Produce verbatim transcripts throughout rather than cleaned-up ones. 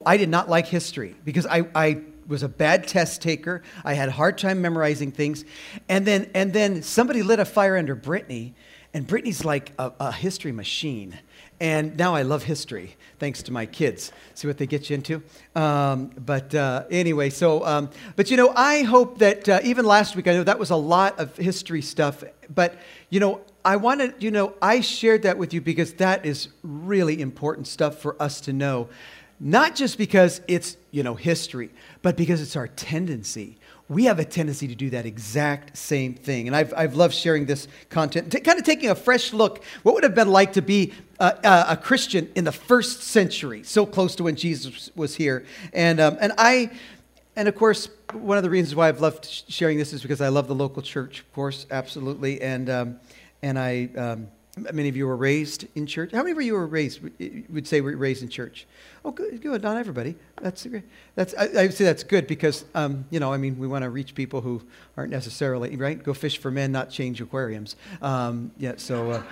I did not like history because I, I was a bad test taker. I had a hard time memorizing things. And then, and then somebody lit a fire under Brittany, and Brittany's like a, a history machine. And now I love history, thanks to my kids. See what they get you into? Um, but uh, anyway, so, um, but you know, I hope that uh, even last week, I know that was a lot of history stuff, but you know, I wanted, you know, I shared that with you because that is really important stuff for us to know. Not just because it's, you know, history, but because it's our tendency. We have a tendency to do that exact same thing. And I've, I've loved sharing this content, t- kind of taking a fresh look. What would it have been like to be a, a, a Christian in the first century, so close to when Jesus was here? And um, and I, and of course, one of the reasons why I've loved sh- sharing this is because I love the local church, of course, absolutely. And um, and I, um, many of you were raised in church. How many of you were raised, would say were raised in church? Oh, good, good. Not everybody. That's great. That's I, I would say that's good because um, you know, I mean, we want to reach people who aren't necessarily right. Go fish for men, not change aquariums. Um, yeah. So, uh,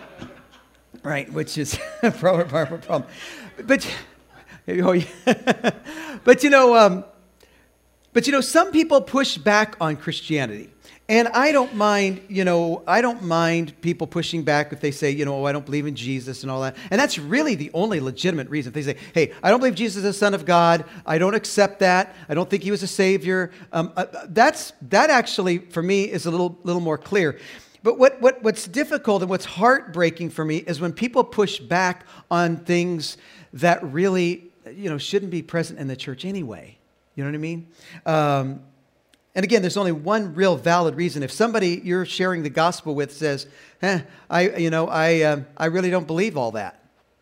right, which is a problem. problem. But, oh, yeah. but you know, um, but you know, some people push back on Christianity. And I don't mind, you know, I don't mind people pushing back if they say, you know, oh, I don't believe in Jesus and all that. And that's really the only legitimate reason. If they say, hey, I don't believe Jesus is the Son of God. I don't accept that. I don't think he was a savior. Um, uh, that's that actually, for me, is a little little more clear. But what, what what's difficult and what's heartbreaking for me is when people push back on things that really, you know, shouldn't be present in the church anyway. You know what I mean? Um And again, there's only one real valid reason. If somebody you're sharing the gospel with says, eh, I, you know, I, um, I really don't believe all that.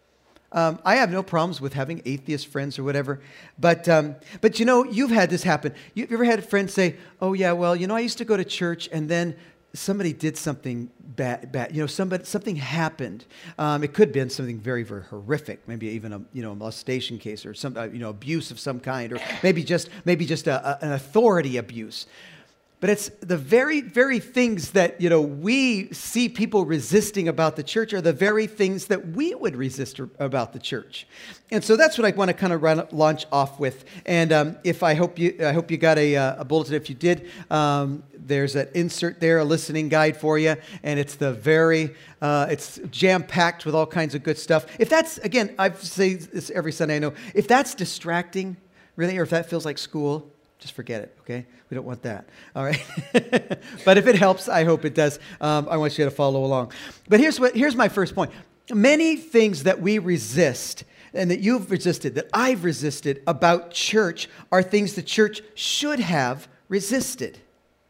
Um, I have no problems with having atheist friends or whatever. But, um, but you know, you've had this happen. You've ever had a friend say, oh, yeah, well, you know, I used to go to church and then somebody did something bad, bad. You know, somebody, something happened. Um, it could have been something very, very horrific, maybe even a, you know, a molestation case or some, uh, you know, abuse of some kind, or maybe just, maybe just a, a, an authority abuse. But it's the very, very things that, you know, we see people resisting about the church are the very things that we would resist about the church. And so that's what I want to kind of run, launch off with. And um, if I hope you, I hope you got a, a bulletin. If you did, um, there's an insert there, a listening guide for you. And it's the very, uh, it's jam-packed with all kinds of good stuff. If that's, again, I say this every Sunday, I know, if that's distracting, really, or if that feels like school, just forget it, okay? We don't want that, all right? But if it helps, I hope it does. Um, I want you to follow along. But here's what here's my first point. Many things that we resist and that you've resisted, that I've resisted about church are things the church should have resisted.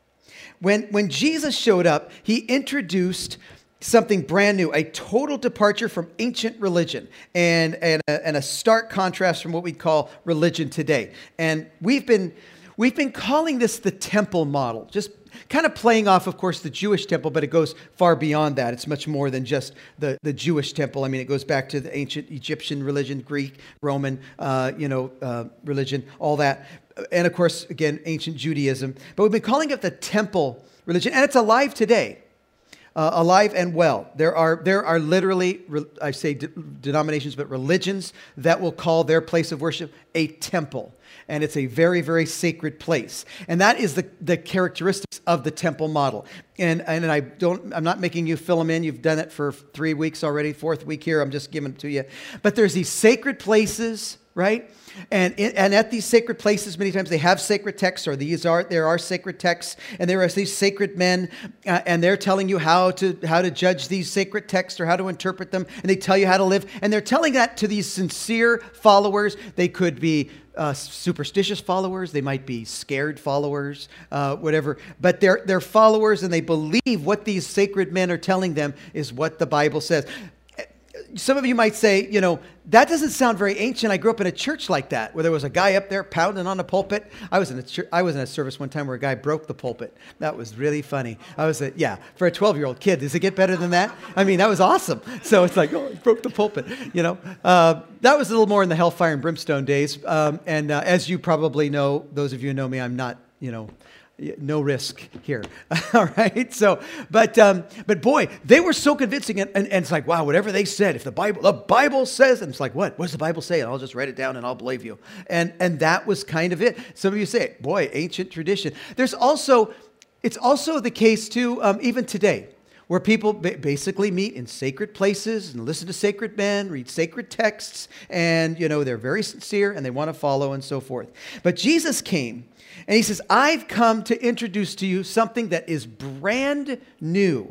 When, when Jesus showed up, he introduced something brand new, a total departure from ancient religion and, and, a, and a stark contrast from what we call religion today. And we've been... We've been calling this the temple model, just kind of playing off, of course, the Jewish temple, but it goes far beyond that. It's much more than just the, the Jewish temple. I mean, it goes back to the ancient Egyptian religion, Greek, Roman, uh, you know, uh, religion, all that. And of course, again, ancient Judaism. But we've been calling it the temple religion, and it's alive today. Uh, alive and well. There are there are literally, I say de- denominations, but religions that will call their place of worship a temple. And it's a very, very sacred place. And that is the, the characteristics of the temple model. And, and I don't, I'm not making you fill them in. You've done it for three weeks already, fourth week here. I'm just giving it to you. But there's these sacred places, right? And, and at these sacred places, many times they have sacred texts, or these are there are sacred texts, and there are these sacred men, uh, and they're telling you how to how to judge these sacred texts or how to interpret them, and they tell you how to live, and they're telling that to these sincere followers. They could be uh, superstitious followers, they might be scared followers, uh, whatever, but they're they're followers, and they believe what these sacred men are telling them is what the Bible says. Some of you might say, you know, that doesn't sound very ancient. I grew up in a church like that, where there was a guy up there pounding on a pulpit. I was in a church, I was in a service one time where a guy broke the pulpit. That was really funny. I was, a, yeah, for a twelve-year-old kid, does it get better than that? I mean, that was awesome. So it's like, oh, he broke the pulpit, you know. Uh, that was a little more in the hellfire and brimstone days. Um, and uh, as you probably know, those of you who know me, I'm not, you know, no risk here. All right. So, but um, but boy, they were so convincing, and, and, and it's like, wow, whatever they said, if the Bible the Bible says, and it's like, what? What does the Bible say? And I'll just write it down and I'll believe you. And and that was kind of it. Some of you say, boy, ancient tradition. There's also, it's also the case too, um, even today, where people basically meet in sacred places and listen to sacred men, read sacred texts, and, you know, they're very sincere and they want to follow and so forth. But Jesus came and he says, I've come to introduce to you something that is brand new.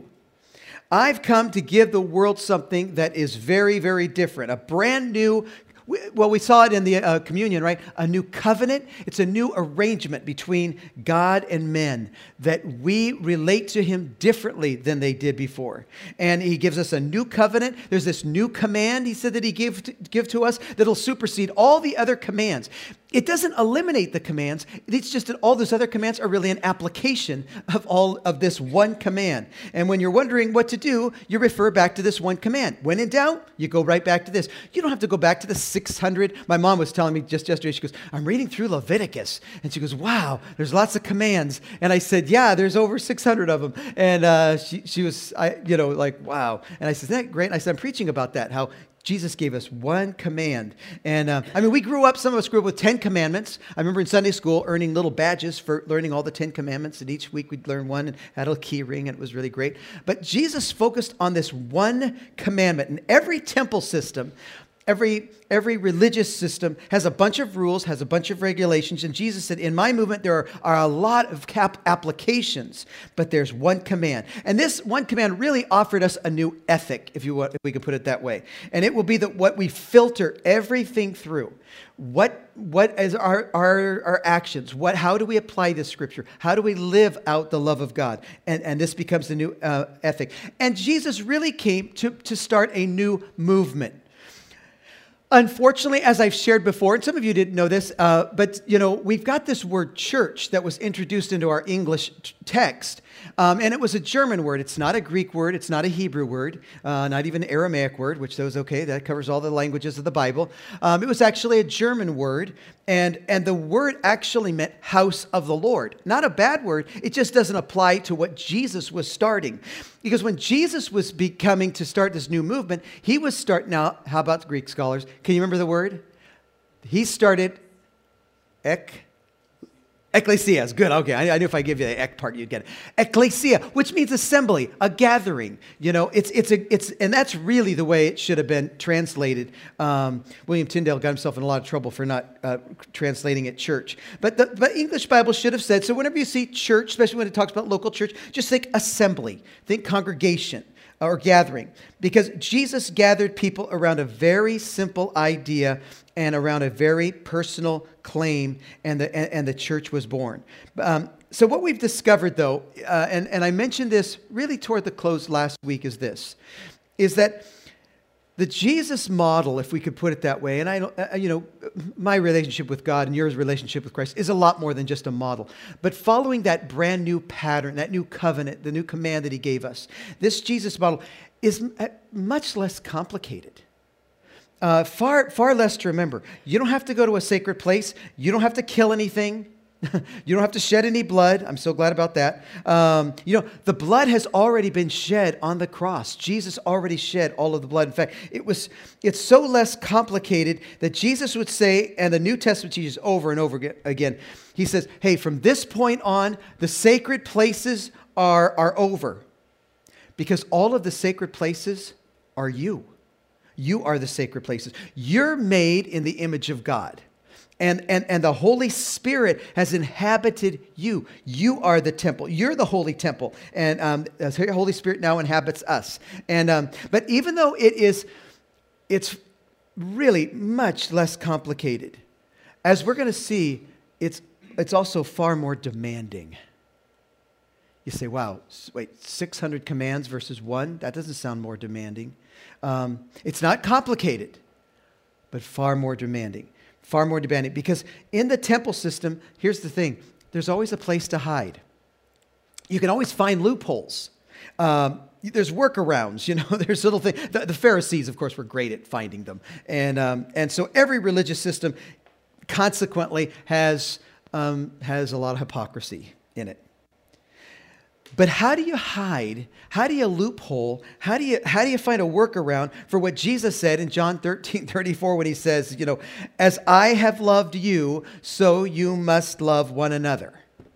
I've come to give the world something that is very, very different, a brand new. Well, we saw it in the uh, communion, right? A new covenant. It's a new arrangement between God and men that we relate to him differently than they did before. And he gives us a new covenant. There's this new command, he said, that he gave to, give to us that'll supersede all the other commands. It doesn't eliminate the commands. It's just that all those other commands are really an application of all of this one command. And when you're wondering what to do, you refer back to this one command. When in doubt, you go right back to this. You don't have to go back to the six hundred. My mom was telling me just yesterday, she goes, I'm reading through Leviticus. And she goes, wow, there's lots of commands. And I said, yeah, there's over six hundred of them. And uh, she, she was, I, you know, like, wow. And I said, isn't that great? And I said, I'm preaching about that, how Jesus gave us one command. And uh, I mean, we grew up, some of us grew up with ten commandments. I remember in Sunday school earning little badges for learning all the ten commandments. And each week we'd learn one and had a key ring, and it was really great. But Jesus focused on this one commandment. And every temple system, Every, every religious system has a bunch of rules, has a bunch of regulations. And Jesus said, in my movement, there are, are a lot of cap applications, but there's one command. And this one command really offered us a new ethic, if you want, if we could put it that way. And it will be that what we filter everything through. What, what is our, our, our actions? What, how do we apply this scripture? How do we live out the love of God? And, and this becomes the new uh, ethic. And Jesus really came to, to start a new movement. Unfortunately, as I've shared before, and some of you didn't know this, uh, but you know, we've got this word church that was introduced into our English t- text, um, and it was a German word. It's not a Greek word. It's not a Hebrew word, uh, not even an Aramaic word, which that was okay. That covers all the languages of the Bible. Um, it was actually a German word, and, and the word actually meant house of the Lord. Not a bad word. It just doesn't apply to what Jesus was starting. Because when Jesus was becoming to start this new movement, he was starting out, how about the Greek scholars? Can you remember the word? He started ek, ecclesia. Is good. Okay, I, I knew if I give you the ek part, you'd get it. Ecclesia, which means assembly, a gathering. You know, it's it's a it's and that's really the way it should have been translated. Um, William Tyndale got himself in a lot of trouble for not uh, translating it church. But the but English Bible should have said so. Whenever you see church, especially when it talks about local church, just think assembly, think congregation or gathering, because Jesus gathered people around a very simple idea and around a very personal claim, and the and, and the church was born. Um, so what we've discovered, though, uh, and, and I mentioned this really toward the close last week, is this, is that the Jesus model, if we could put it that way, and I, uh, you know, my relationship with God and your relationship with Christ is a lot more than just a model. But following that brand new pattern, that new covenant, the new command that he gave us, this Jesus model is much less complicated. Uh, far, far less to remember. You don't have to go to a sacred place. You don't have to kill anything. You don't have to shed any blood. I'm so glad about that. Um, you know, the blood has already been shed on the cross. Jesus already shed all of the blood. In fact, it was, it's so less complicated that Jesus would say, and the New Testament teaches over and over again, he says, hey, from this point on, the sacred places are, are over. Because all of the sacred places are you. You are the sacred places. You're made in the image of God. And, and, and the Holy Spirit has inhabited you. You are the temple. You're the holy temple. And um, the Holy Spirit now inhabits us. And um, but even though it is, it's really much less complicated, as we're going to see, it's, it's also far more demanding. You say, wow, wait, six hundred commands versus one? That doesn't sound more demanding. Um, it's not complicated, but far more demanding. Far more demanding. Because in the temple system, here's the thing. There's always a place to hide. You can always find loopholes. Um, there's workarounds, you know, there's little things. The, the Pharisees, of course, were great at finding them. And, um, and so every religious system consequently has, um, has a lot of hypocrisy in it. But how do you hide? How do you loophole? How do you how do you find a workaround for what Jesus said in John thirteen thirty-four when he says, you know, as I have loved you, so you must love one another.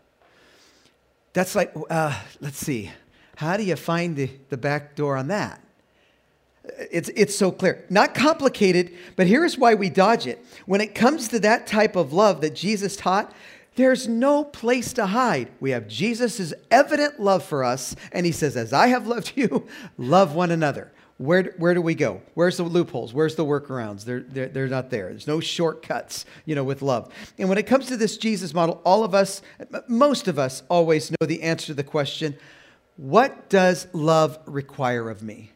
That's like, uh, let's see. How do you find the, the back door on that? It's, it's so clear. Not complicated, but here's why we dodge it. When it comes to that type of love that Jesus taught, there's no place to hide. We have Jesus' evident love for us, and he says, as I have loved you, love one another. Where, where do we go? Where's the loopholes? Where's the workarounds? They're, they're, they're not there. There's no shortcuts, you know, with love. And when it comes to this Jesus model, all of us, most of us always know the answer to the question, what does love require of me?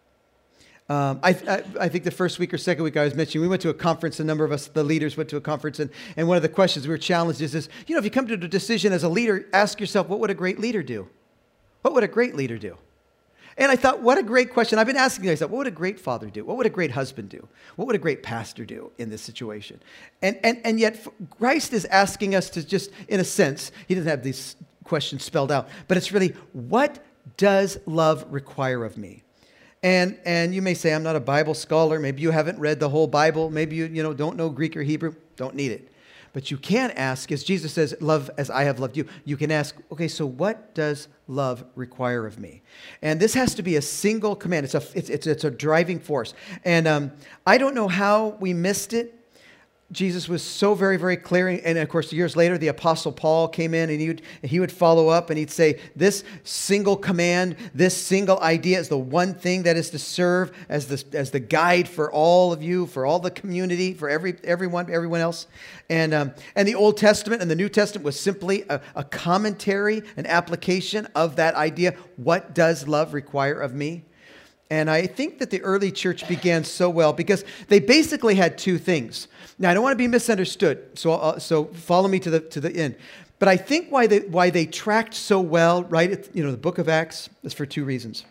Um, I, I, I think the first week or second week I was mentioning, we went to a conference, a number of us, the leaders went to a conference, and, and one of the questions we were challenged is this, you know, if you come to a decision as a leader, ask yourself, what would a great leader do? What would a great leader do? And I thought, what a great question. I've been asking myself, what would a great father do? What would a great husband do? What would a great pastor do in this situation? And, and, and yet Christ is asking us to just, in a sense, he doesn't have these questions spelled out, but it's really, what does love require of me? And and you may say, I'm not a Bible scholar. Maybe you haven't read the whole Bible. Maybe you, you know, don't know Greek or Hebrew. Don't need it. But you can ask, as Jesus says, love as I have loved you. You can ask, okay, so what does love require of me? And this has to be a single command. It's a, it's, it's, it's a driving force. And um, I don't know how we missed it. Jesus was so very, very clear. And of course, years later, the Apostle Paul came in and he would, he would follow up and he'd say, this single command, this single idea is the one thing that is to serve as the, as the guide for all of you, for all the community, for every everyone, everyone else. And, um, and the Old Testament and the New Testament was simply a, a commentary, an application of that idea. What does love require of me? And I think that the early church began so well because they basically had two things. Now, I don't want to be misunderstood, so uh, so follow me to the to the end. But I think why they why they tracked so well, right? At, you know, the Book of Acts is for two reasons.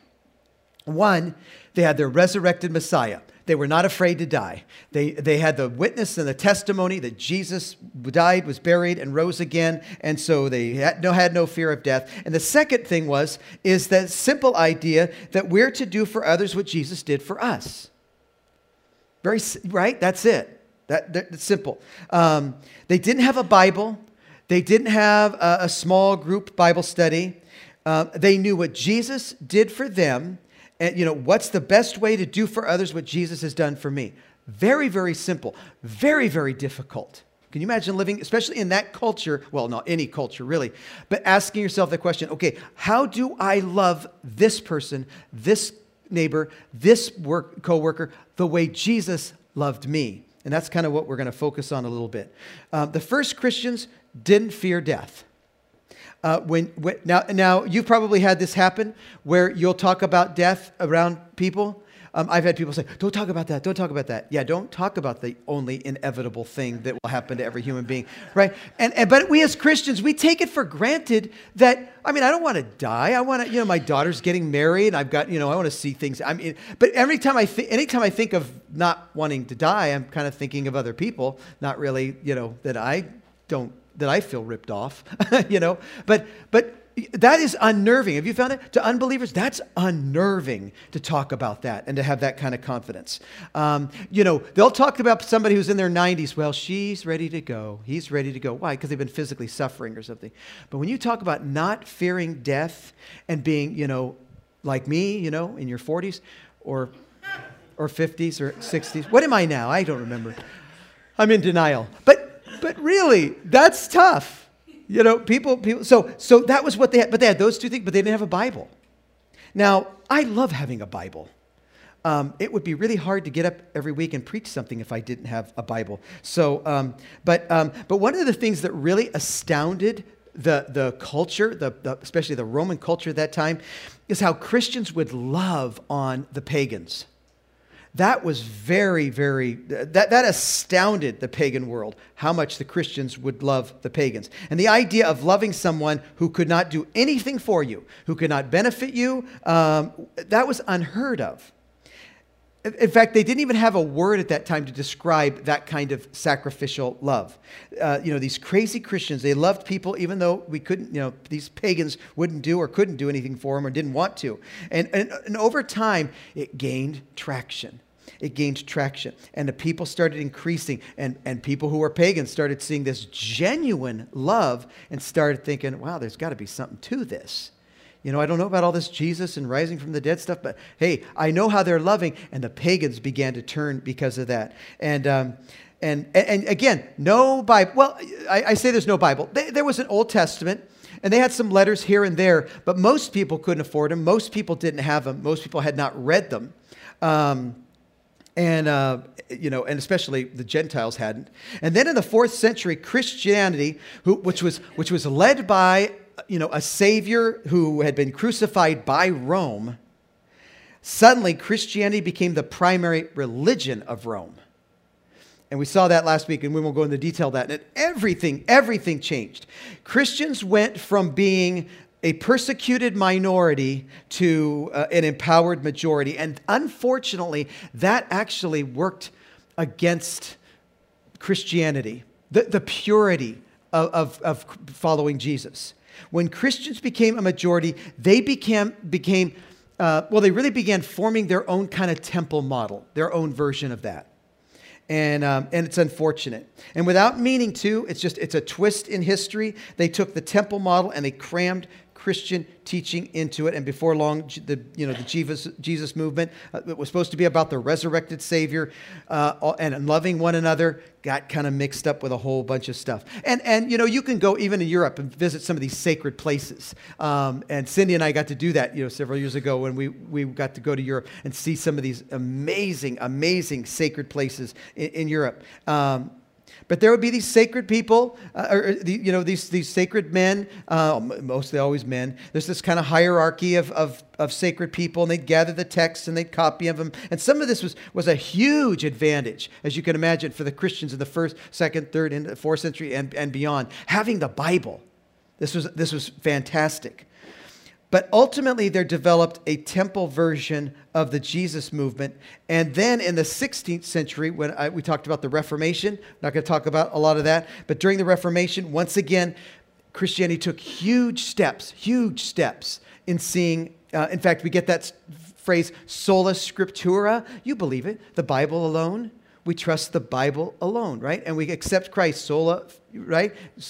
One, they had their resurrected Messiah. They were not afraid to die. They they had the witness and the testimony that Jesus died, was buried, and rose again, and so they had no, had no fear of death. And the second thing was, is that simple idea that we're to do for others what Jesus did for us. Very, right? That's it. That, that's simple. Um, they didn't have a Bible. They didn't have a, a small group Bible study. Uh, they knew what Jesus did for them. And, you know, what's the best way to do for others what Jesus has done for me? Very, very simple. Very, very difficult. Can you imagine living, especially in that culture, well, not any culture really, but asking yourself the question, okay, how do I love this person, this neighbor, this work, co-worker, the way Jesus loved me? And that's kind of what we're going to focus on a little bit. Uh, the first Christians didn't fear death. Uh, when, when now, now you've probably had this happen where you'll talk about death around people. Um, I've had people say, "Don't talk about that. Don't talk about that." Yeah, don't talk about the only inevitable thing that will happen to every human being, right? And, and but we as Christians, we take it for granted that. I mean, I don't want to die. I want to, you know, my daughter's getting married. I've got, you know, I want to see things. I mean, but every time I think, anytime I think of not wanting to die, I'm kind of thinking of other people. Not really, you know, that I don't, that I feel ripped off, you know. But but. That is unnerving. Have you found it? To unbelievers, that's unnerving to talk about that and to have that kind of confidence. Um, you know, they'll talk about somebody who's in their nineties. Well, she's ready to go. He's ready to go. Why? Because they've been physically suffering or something. But when you talk about not fearing death and being, you know, like me, you know, in your forties or or fifties or sixties. What am I now? I don't remember. I'm in denial. But but really, that's tough. You know, people, people, so, so that was what they had, but they had those two things, but they didn't have a Bible. Now, I love having a Bible. Um, it would be really hard to get up every week and preach something if I didn't have a Bible. So, um, but, um, but one of the things that really astounded the, the culture, the, the, especially the Roman culture at that time, is how Christians would love on the pagans. That was very, very, that, that astounded the pagan world, how much the Christians would love the pagans. And the idea of loving someone who could not do anything for you, who could not benefit you, um, that was unheard of. In fact, they didn't even have a word at that time to describe that kind of sacrificial love. Uh, you know, these crazy Christians, they loved people even though we couldn't, you know, these pagans wouldn't do or couldn't do anything for them or didn't want to. And, and, and over time, it gained traction. It gained traction. And the people started increasing. And, and people who were pagans started seeing this genuine love and started thinking, wow, there's got to be something to this. You know, I don't know about all this Jesus and rising from the dead stuff, but hey, I know how they're loving. And the pagans began to turn because of that. And um, and, and and again, no Bible. Well, I, I say there's no Bible. They, there was an Old Testament, and they had some letters here and there, but most people couldn't afford them. Most people didn't have them. Most people had not read them. Um, and, uh, you know, and especially the Gentiles hadn't. And then in the fourth century, Christianity, who, which was which was led by you know, a savior who had been crucified by Rome, suddenly Christianity became the primary religion of Rome. And we saw that last week, and we won't go into detail of that. And everything, everything changed. Christians went from being a persecuted minority to uh, an empowered majority. And unfortunately, that actually worked against Christianity, the, the purity of, of, of following Jesus. When Christians became a majority, they became, became uh, well, they really began forming their own kind of temple model, their own version of that. And, um, and it's unfortunate. And without meaning to, it's just, it's a twist in history. They took the temple model and they crammed Christian teaching into it. And before long, the you know the Jesus, Jesus movement, uh, it was supposed to be about the resurrected Savior uh, and loving one another, got kind of mixed up with a whole bunch of stuff. And, and you know, you can go even to Europe and visit some of these sacred places. Um, and Cindy and I got to do that, you know, several years ago when we, we got to go to Europe and see some of these amazing, amazing sacred places in, in Europe. Um, But there would be these sacred people, uh, or the, you know, these these sacred men, uh, mostly always men. There's this kind of hierarchy of, of of sacred people, and they'd gather the texts and they'd copy of them. And some of this was was a huge advantage, as you can imagine, for the Christians in the first, second, third, and fourth century and, and beyond. Having the Bible, this was this was fantastic. But ultimately, there developed a temple version of the Jesus movement. And then in the sixteenth century, when I, we talked about the Reformation, I'm not going to talk about a lot of that, but during the Reformation, once again, Christianity took huge steps, huge steps in seeing, uh, in fact, we get that phrase, sola scriptura. You believe it, the Bible alone. We trust the Bible alone, right? And we accept Christ, sola, right?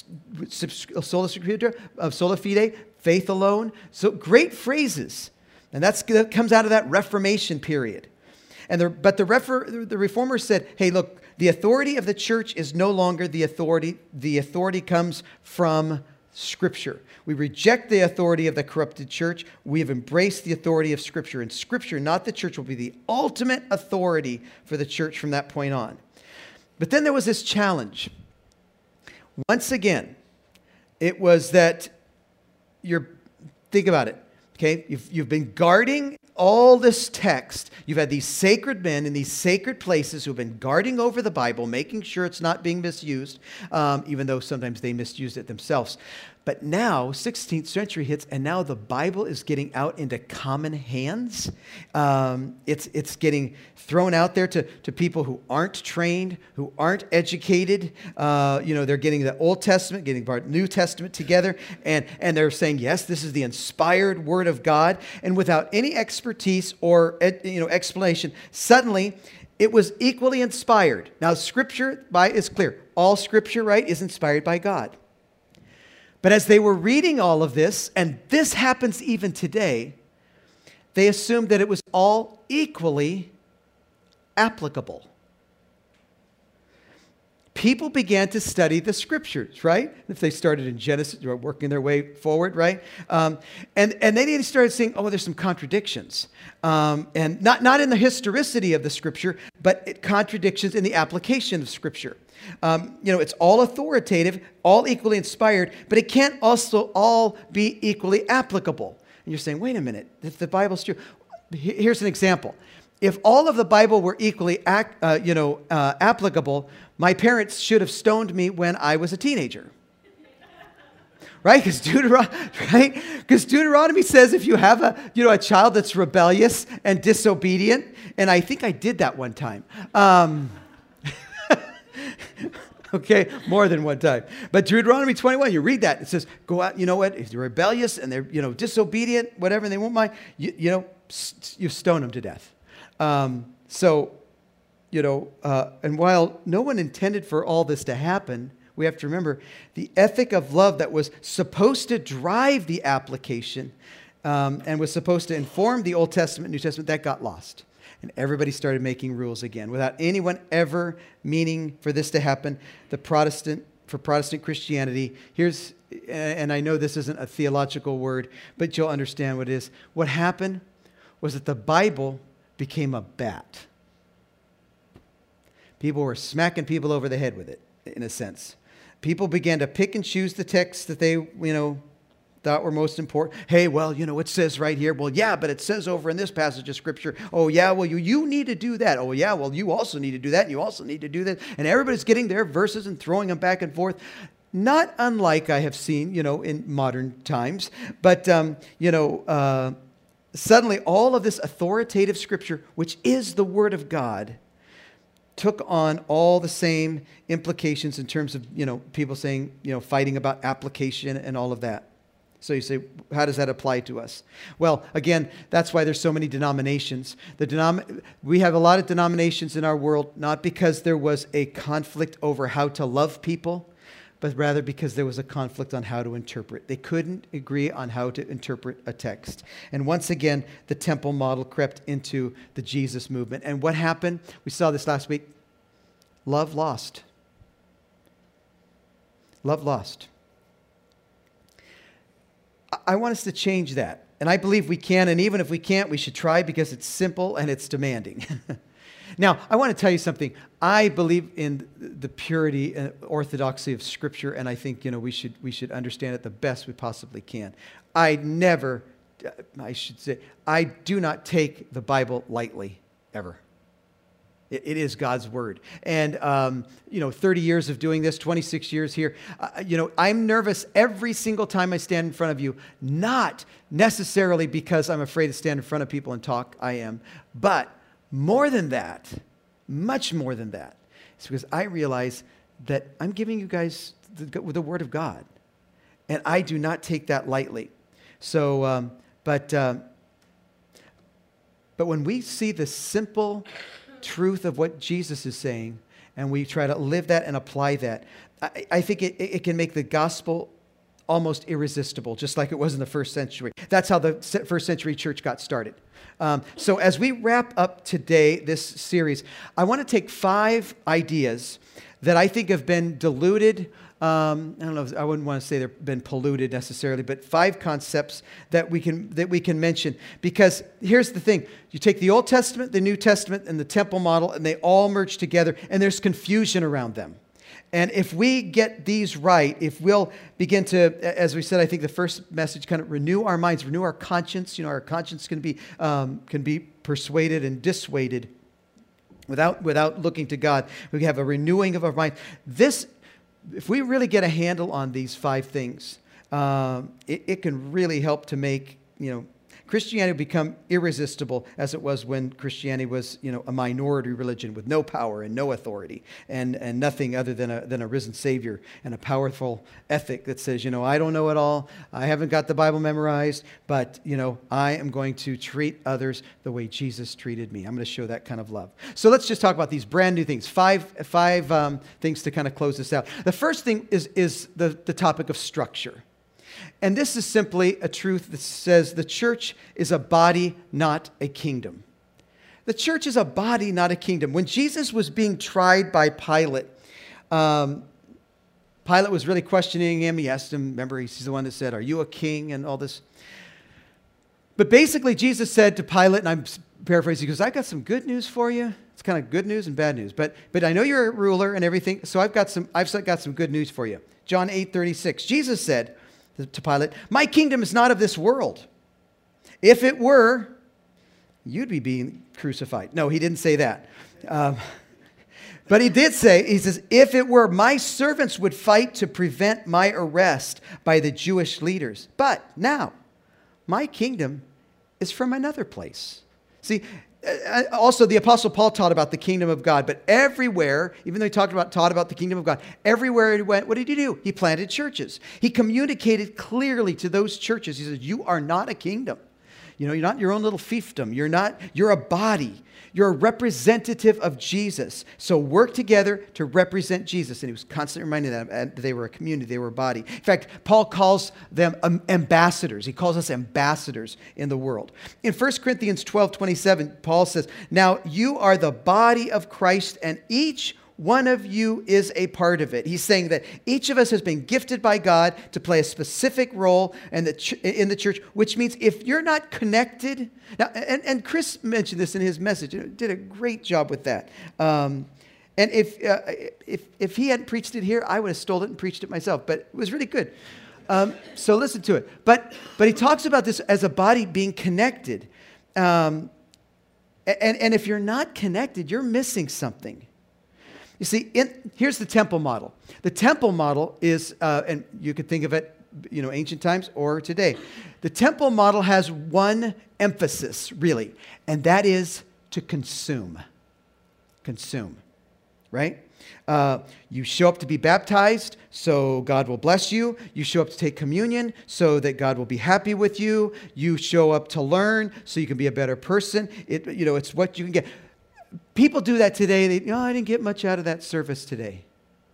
Sola scriptura, of sola fide, faith alone. So great phrases. And that's, that comes out of that Reformation period. And the, but the, refer, the reformers said, hey, look, the authority of the church is no longer the authority. The authority comes from Scripture. We reject the authority of the corrupted church. We have embraced the authority of Scripture. And Scripture, not the church, will be the ultimate authority for the church from that point on. But then there was this challenge. Once again, it was that you're, think about it, okay? You've, you've been guarding all this text. You've had these sacred men in these sacred places who've been guarding over the Bible, making sure it's not being misused, um, even though sometimes they misused it themselves. But now, sixteenth century hits, and now the Bible is getting out into common hands. Um, it's it's getting thrown out there to, to people who aren't trained, who aren't educated. Uh, you know, they're getting the Old Testament, getting the New Testament together, and, and they're saying, yes, this is the inspired Word of God. And without any expertise or you know explanation, suddenly it was equally inspired. Now, Scripture by is clear. All Scripture, right, is inspired by God. But as they were reading all of this, and this happens even today, they assumed that it was all equally applicable. People began to study the Scriptures, right? If they started in Genesis, they were working their way forward, right? Um, and, and then they started saying, oh, there's some contradictions. Um, and not, not in the historicity of the Scripture, but it, contradictions in the application of Scripture. Um, you know, it's all authoritative, all equally inspired, but it can't also all be equally applicable. And you're saying, wait a minute, if the Bible's true. Here's an example. If all of the Bible were equally ac- uh, you know, uh, applicable, my parents should have stoned me when I was a teenager. right? Because Deuteronomy, right? Because Deuteronomy says if you have a, you know, a child that's rebellious and disobedient, and I think I did that one time. Um, okay, more than one time. But Deuteronomy twenty-one, you read that. It says, go out, you know what? If they're rebellious and they're, you know, disobedient, whatever, and they won't mind, you, you know, st- you stone them to death. Um, so, you know, uh, and while no one intended for all this to happen, we have to remember the ethic of love that was supposed to drive the application um, and was supposed to inform the Old Testament, New Testament, that got lost. And everybody started making rules again without anyone ever meaning for this to happen. The Protestant, for Protestant Christianity, here's, and I know this isn't a theological word, but you'll understand what it is. What happened was that the Bible became a bat. People were smacking people over the head with it, in a sense. People began to pick and choose the texts that they, you know, thought were most important. Hey, well, you know, it says right here, well, yeah, but it says over in this passage of Scripture, oh, yeah, well, you, you need to do that. Oh, yeah, well, you also need to do that, and you also need to do that. And everybody's getting their verses and throwing them back and forth. Not unlike I have seen, you know, in modern times. But, um, you know, uh, suddenly all of this authoritative Scripture, which is the Word of God, took on all the same implications in terms of, you know, people saying, you know, fighting about application and all of that. So you say, how does that apply to us? Well, again, that's why there's so many denominations. The denom- we have a lot of denominations in our world, not because there was a conflict over how to love people, but rather because there was a conflict on how to interpret. They couldn't agree on how to interpret a text. And once again, the temple model crept into the Jesus movement. And what happened? We saw this last week. Love lost. Love lost. I want us to change that. And I believe we can. And even if we can't, we should try because it's simple and it's demanding. Now, I want to tell you something. I believe in the purity and orthodoxy of Scripture, and I think, you know, we should we should understand it the best we possibly can. I never, I should say, I do not take the Bible lightly, ever. It, it is God's Word. And, um, you know, thirty years of doing this, twenty-six years here, uh, you know, I'm nervous every single time I stand in front of you, not necessarily because I'm afraid to stand in front of people and talk, I am, but more than that, much more than that, it's because I realize that I'm giving you guys the, the Word of God. And I do not take that lightly. So, um, but, uh, but when we see the simple truth of what Jesus is saying, and we try to live that and apply that, I, I think it, it can make the gospel almost irresistible, just like it was in the first century. That's how the first century church got started. Um, so as we wrap up today, this series, I want to take five ideas that I think have been diluted. Um, I don't know, if, I wouldn't want to say they've been polluted necessarily, but five concepts that we can that we can mention. Because here's the thing. You take the Old Testament, the New Testament, and the temple model, and they all merge together, and there's confusion around them. And if we get these right, if we'll begin to, as we said, I think the first message, kind of renew our minds, renew our conscience. You know, our conscience can be um, can be persuaded and dissuaded without without looking to God. We have a renewing of our mind. This, if we really get a handle on these five things, um, it, it can really help to make, you know, Christianity become irresistible as it was when Christianity was, you know, a minority religion with no power and no authority and, and nothing other than a, than a risen Savior and a powerful ethic that says, you know, I don't know it all. I haven't got the Bible memorized, but, you know, I am going to treat others the way Jesus treated me. I'm going to show that kind of love. So let's just talk about these brand new things. Five, five um, things to kind of close this out. The first thing is, is the, the topic of structure. And this is simply a truth that says the church is a body, not a kingdom. The church is a body, not a kingdom. When Jesus was being tried by Pilate, um, Pilate was really questioning him. He asked him, remember, he's the one that said, are you a king? And all this. But basically, Jesus said to Pilate, and I'm paraphrasing, he goes, I've got some good news for you. It's kind of good news and bad news. But, but I know you're a ruler and everything, so I've got some, I've got some good news for you. John eight thirty-six. Jesus said to Pilate, my kingdom is not of this world. If it were, you'd be being crucified. No, he didn't say that. Um, But he did say, he says, if it were, my servants would fight to prevent my arrest by the Jewish leaders. But now, my kingdom is from another place. See, also the Apostle Paul taught about the kingdom of God, but everywhere, even though he talked about, taught about the kingdom of God, everywhere he went, what did he do? He planted churches. He communicated clearly to those churches. He said, you are not a kingdom. You know, you're not your own little fiefdom. You're not, you're a body. You're a representative of Jesus. So work together to represent Jesus. And he was constantly reminding them that they were a community, they were a body. In fact, Paul calls them um, ambassadors. He calls us ambassadors in the world. In First Corinthians twelve twenty-seven, Paul says, now you are the body of Christ, and each one of you is a part of it. He's saying that each of us has been gifted by God to play a specific role in the, ch- in the church, which means if you're not connected, now, and, and Chris mentioned this in his message, and did a great job with that. Um, and if, uh, if, if he hadn't preached it here, I would have stolen it and preached it myself, but it was really good. Um, so listen to it. But, but he talks about this as a body being connected. Um, and, and if you're not connected, you're missing something. You see, in, here's the temple model. The temple model is, uh, and you could think of it, you know, ancient times or today. The temple model has one emphasis, really, and that is to consume. Consume, right? Uh, you show up to be baptized, so God will bless you. You show up to take communion, so that God will be happy with you. You show up to learn, so you can be a better person. It, you know, it's what you can get. People do that today. They, oh, I didn't get much out of that service today.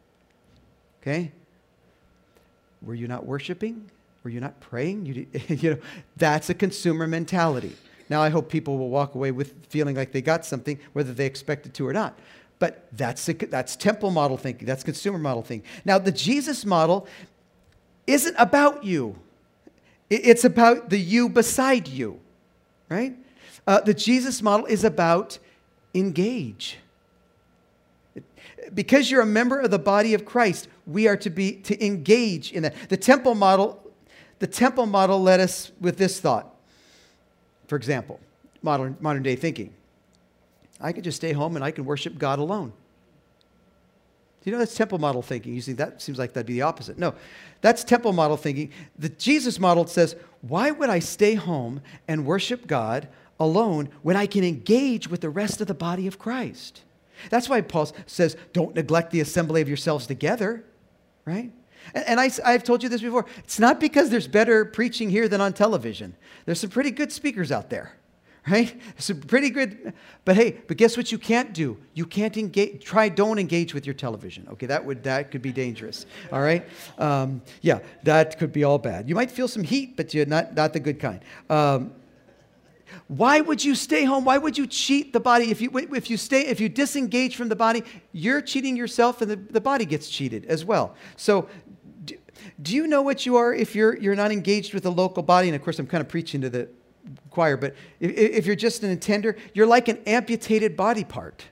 Okay? Were you not worshiping? Were you not praying? You, did, you know, that's a consumer mentality. Now, I hope people will walk away with feeling like they got something, whether they expected to or not. But that's a, that's temple model thinking. That's consumer model thinking. Now, the Jesus model isn't about you. It's about the you beside you, right? Uh, the Jesus model is about engage. Because you're a member of the body of Christ, we are to be to engage in that. The temple model, the temple model led us with this thought. For example, modern modern day thinking. I can just stay home and I can worship God alone. Do you know that's temple model thinking? You see, that seems like that'd be the opposite. No, that's temple model thinking. The Jesus model says, why would I stay home and worship God alone when I can engage with the rest of the body of Christ? That's why Paul says, don't neglect the assembly of yourselves together, right? And, and I, I've told you this before. It's not because there's better preaching here than on television. There's some pretty good speakers out there, right? Some pretty good, but hey, but guess what you can't do? You can't engage, try, don't engage with your television. Okay, that would, that could be dangerous, all right? Um, yeah, that could be all bad. You might feel some heat, but you're not, not the good kind. Um, Why would you stay home? Why would you cheat the body? If you if you stay, if you disengage from the body, you're cheating yourself, and the, the body gets cheated as well. So, do, do you know what you are if you're you're not engaged with the local body? And of course, I'm kind of preaching to the choir, but if, if you're just an attender, you're like an amputated body part.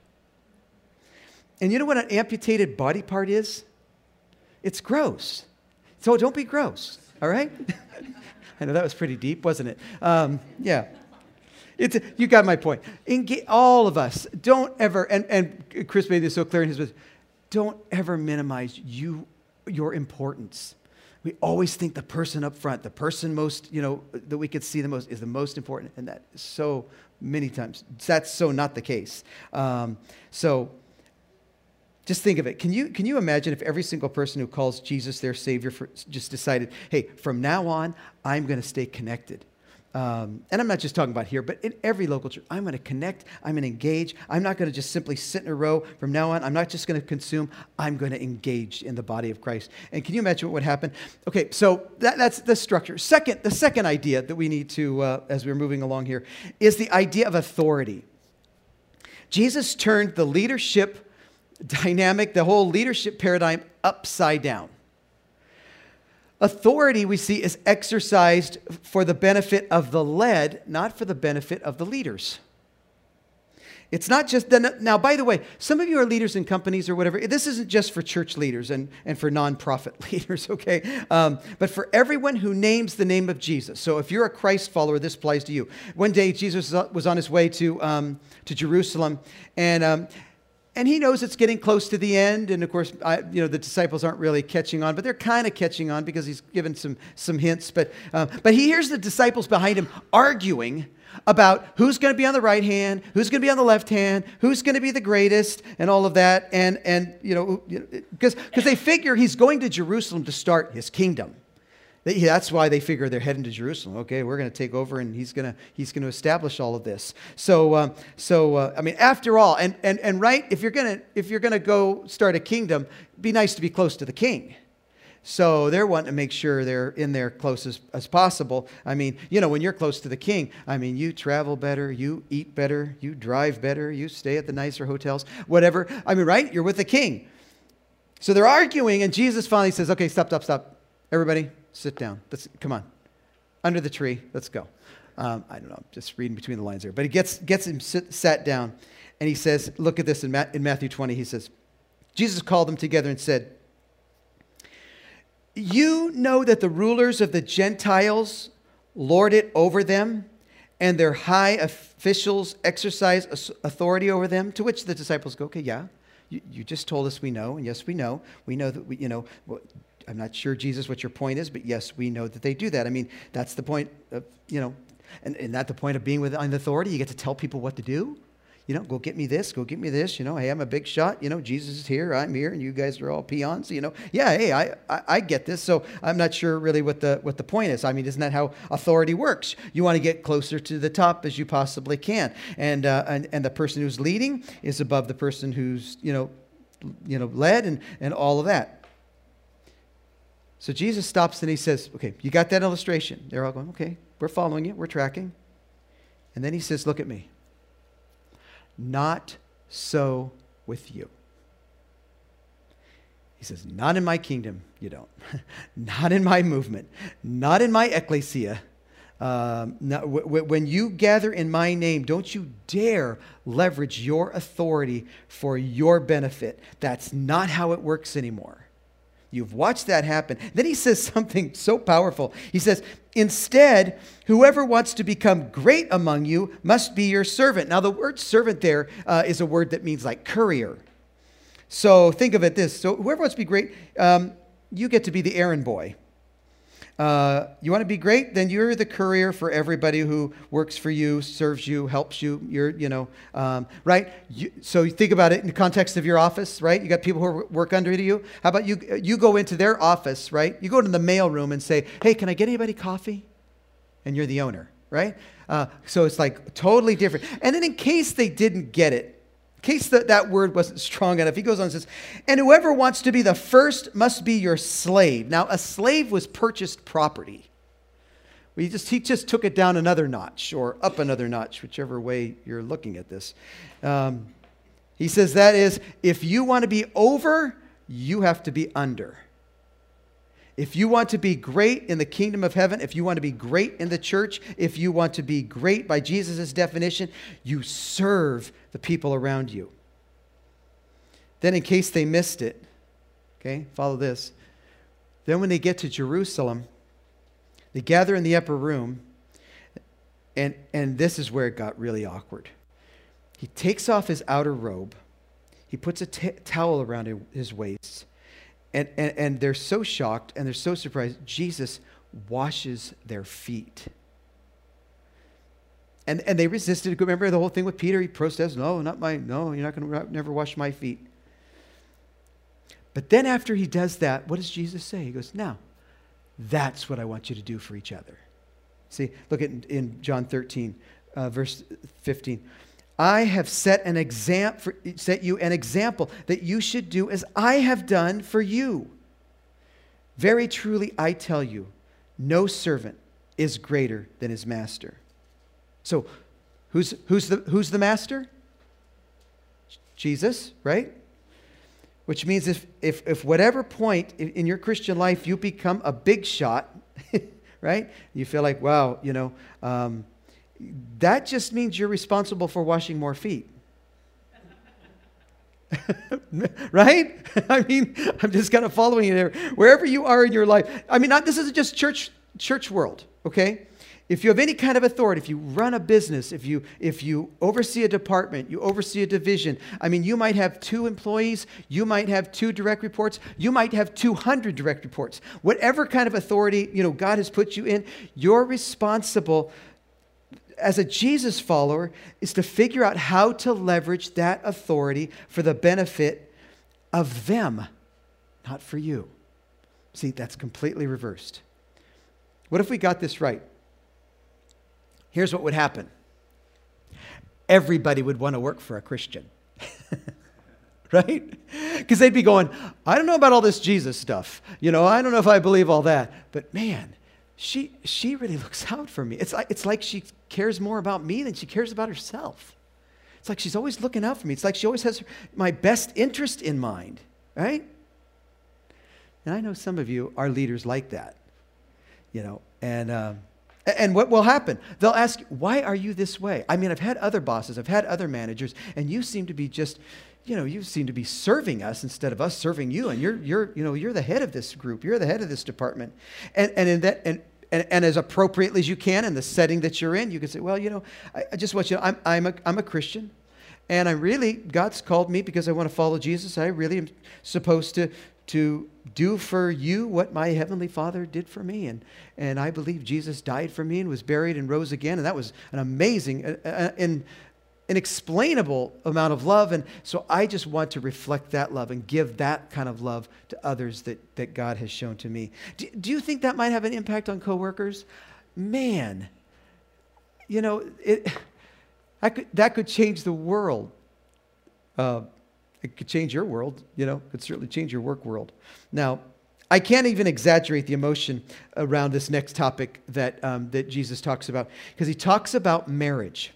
And you know what an amputated body part is? It's gross. So don't be gross. All right? I know that was pretty deep, wasn't it? Um, yeah. It's, you got my point. Engage, all of us, don't ever, and, and Chris made this so clear in his message, don't ever minimize you, your importance. We always think the person up front, the person most, you know, that we could see the most is the most important. And that is so many times, that's so not the case. Um, so just think of it. Can you, can you imagine if every single person who calls Jesus their Savior for, just decided, hey, from now on, I'm going to stay connected. Um, and I'm not just talking about here, but in every local church, I'm going to connect, I'm going to engage. I'm not going to just simply sit in a row. From now on, I'm not just going to consume, I'm going to engage in the body of Christ. And can you imagine what would happen? Okay, so that, that's the structure. Second, the second idea that we need to, uh, as we're moving along here, is the idea of authority. Jesus turned the leadership dynamic, the whole leadership paradigm upside down. Authority, we see, is exercised for the benefit of the led, not for the benefit of the leaders. It's not just, the, now, by the way, some of you are leaders in companies or whatever. This isn't just for church leaders and, and for nonprofit leaders, okay? Um, but for everyone who names the name of Jesus. So if you're a Christ follower, this applies to you. One day, Jesus was on his way to, um, to Jerusalem, and... Um, and he knows it's getting close to the end. And of course, I, you know, the disciples aren't really catching on, but they're kind of catching on because he's given some, some hints. But, uh, but he hears the disciples behind him arguing about who's going to be on the right hand, who's going to be on the left hand, who's going to be the greatest, and all of that. And, and you know, because because they figure he's going to Jerusalem to start his kingdom. That's why they figure they're heading to Jerusalem. Okay, we're going to take over, and he's going to he's going to establish all of this. So, um, so uh, I mean, after all, and and and right, if you're gonna if you're gonna go start a kingdom, it'd be nice to be close to the king. So they're wanting to make sure they're in there close as, as possible. I mean, you know, when you're close to the king, I mean, you travel better, you eat better, you drive better, you stay at the nicer hotels, whatever. I mean, right? You're with the king. So they're arguing, and Jesus finally says, "Okay, stop, stop, stop, everybody." Sit down. Let's come on. Under the tree. Let's go. Um, I don't know. I'm just reading between the lines there. But he gets gets him sit, sat down, and he says, look at this in, Ma- in Matthew twenty. He says, Jesus called them together and said, "You know that the rulers of the Gentiles lord it over them, and their high officials exercise authority over them." To which the disciples go, "Okay, yeah. You, you just told us we know, and yes, we know. We know that we, you know." Well, I'm not sure, Jesus, what your point is, but yes, we know that they do that. I mean, that's the point of, you know, and, and not the point of being with on authority. You get to tell people what to do. You know, go get me this, go get me this. You know, hey, I'm a big shot. You know, Jesus is here, I'm here, and you guys are all peons. You know, yeah, hey, I, I, I get this. So I'm not sure really what the what the point is. I mean, isn't that how authority works? You want to get closer to the top as you possibly can, and uh, and and the person who's leading is above the person who's you know, you know, led, and and all of that. So Jesus stops and he says, "Okay, you got that illustration?" They're all going, "Okay, we're following you, we're tracking." And then he says, "Look at me. Not so with you." He says, "Not in my kingdom, you don't. Not in my movement. Not in my ecclesia. Um, not, w- w- when you gather in my name, don't you dare leverage your authority for your benefit. That's not how it works anymore. You've watched that happen." Then he says something so powerful. He says, "Instead, whoever wants to become great among you must be your servant." Now, the word servant there uh, is a word that means like courier. So think of it this. So whoever wants to be great, um, you get to be the errand boy. Uh, you want to be great? Then you're the courier for everybody who works for you, serves you, helps you. You're, you know, um, right? You, so you think about it in the context of your office, right? You got people who work under you. How about you? You go into their office, right? You go to the mail room and say, "Hey, can I get anybody coffee?" And you're the owner, right? Uh, so it's like totally different. And then in case they didn't get it, in case that, that word wasn't strong enough, he goes on and says, "And whoever wants to be the first must be your slave." Now, a slave was purchased property. Well, he just, he just took it down another notch or up another notch, whichever way you're looking at this. Um, he says that is, if you want to be over, you have to be under. If you want to be great in the kingdom of heaven, if you want to be great in the church, if you want to be great by Jesus' definition, you serve the people around you. Then in case they missed it, okay, follow this. Then when they get to Jerusalem, they gather in the upper room, and, and this is where it got really awkward. He takes off his outer robe. He puts a t- towel around his waist. And, and, and they're so shocked and they're so surprised. Jesus washes their feet. And, and they resisted. Remember the whole thing with Peter? He protests, "No, not my, no, you're not going to never wash my feet." But then after he does that, what does Jesus say? He goes, "Now, that's what I want you to do for each other." See, look at in John thirteen, uh, verse fifteen. "I have set an exam- for, set you an example that you should do as I have done for you. Very truly, I tell you, no servant is greater than his master." So, who's who's the who's the master? Jesus, right? Which means if if if whatever point in your Christian life you become a big shot, right? You feel like, wow, you know. Um, That just means you're responsible for washing more feet. Right? I mean, I'm just kind of following you there. Wherever you are in your life. I mean, not, this isn't just church church world, okay? If you have any kind of authority, if you run a business, if you if you oversee a department, you oversee a division, I mean, you might have two employees, you might have two direct reports, you might have two hundred direct reports. Whatever kind of authority, you know, God has put you in, you're responsible as a Jesus follower is to figure out how to leverage that authority for the benefit of them, not for you. See, that's completely reversed. What if we got this right? Here's what would happen. Everybody would want to work for a Christian. Right? Because they'd be going, I don't know about all this Jesus stuff. You know, I don't know if I believe all that. But man, she she really looks out for me. It's like, it's like she cares more about me than she cares about herself. It's like she's always looking out for me. It's like she always has my best interest in mind. Right? And I know some of you are leaders like that. You know, and... Um, And what will happen? They'll ask, why are you this way? I mean, I've had other bosses, I've had other managers, and you seem to be just, you know, you seem to be serving us instead of us serving you. And you're, you're, you know, you're the head of this group. You're the head of this department. And and in that, and and, and as appropriately as you can in the setting that you're in, you can say, well, you know, I, I just want you to know, I'm I'm a I'm a Christian, and I really God's called me because I want to follow Jesus. I really am supposed to. to do for you what my Heavenly Father did for me. And, and I believe Jesus died for me and was buried and rose again. And that was an amazing, uh, an inexplainable amount of love. And so I just want to reflect that love and give that kind of love to others that, that God has shown to me. Do, do you think that might have an impact on coworkers? Man, you know, it, I could, that could change the world. Uh, It could change your world, you know, it could certainly change your work world. Now, I can't even exaggerate the emotion around this next topic that, um, that Jesus talks about, because he talks about marriage.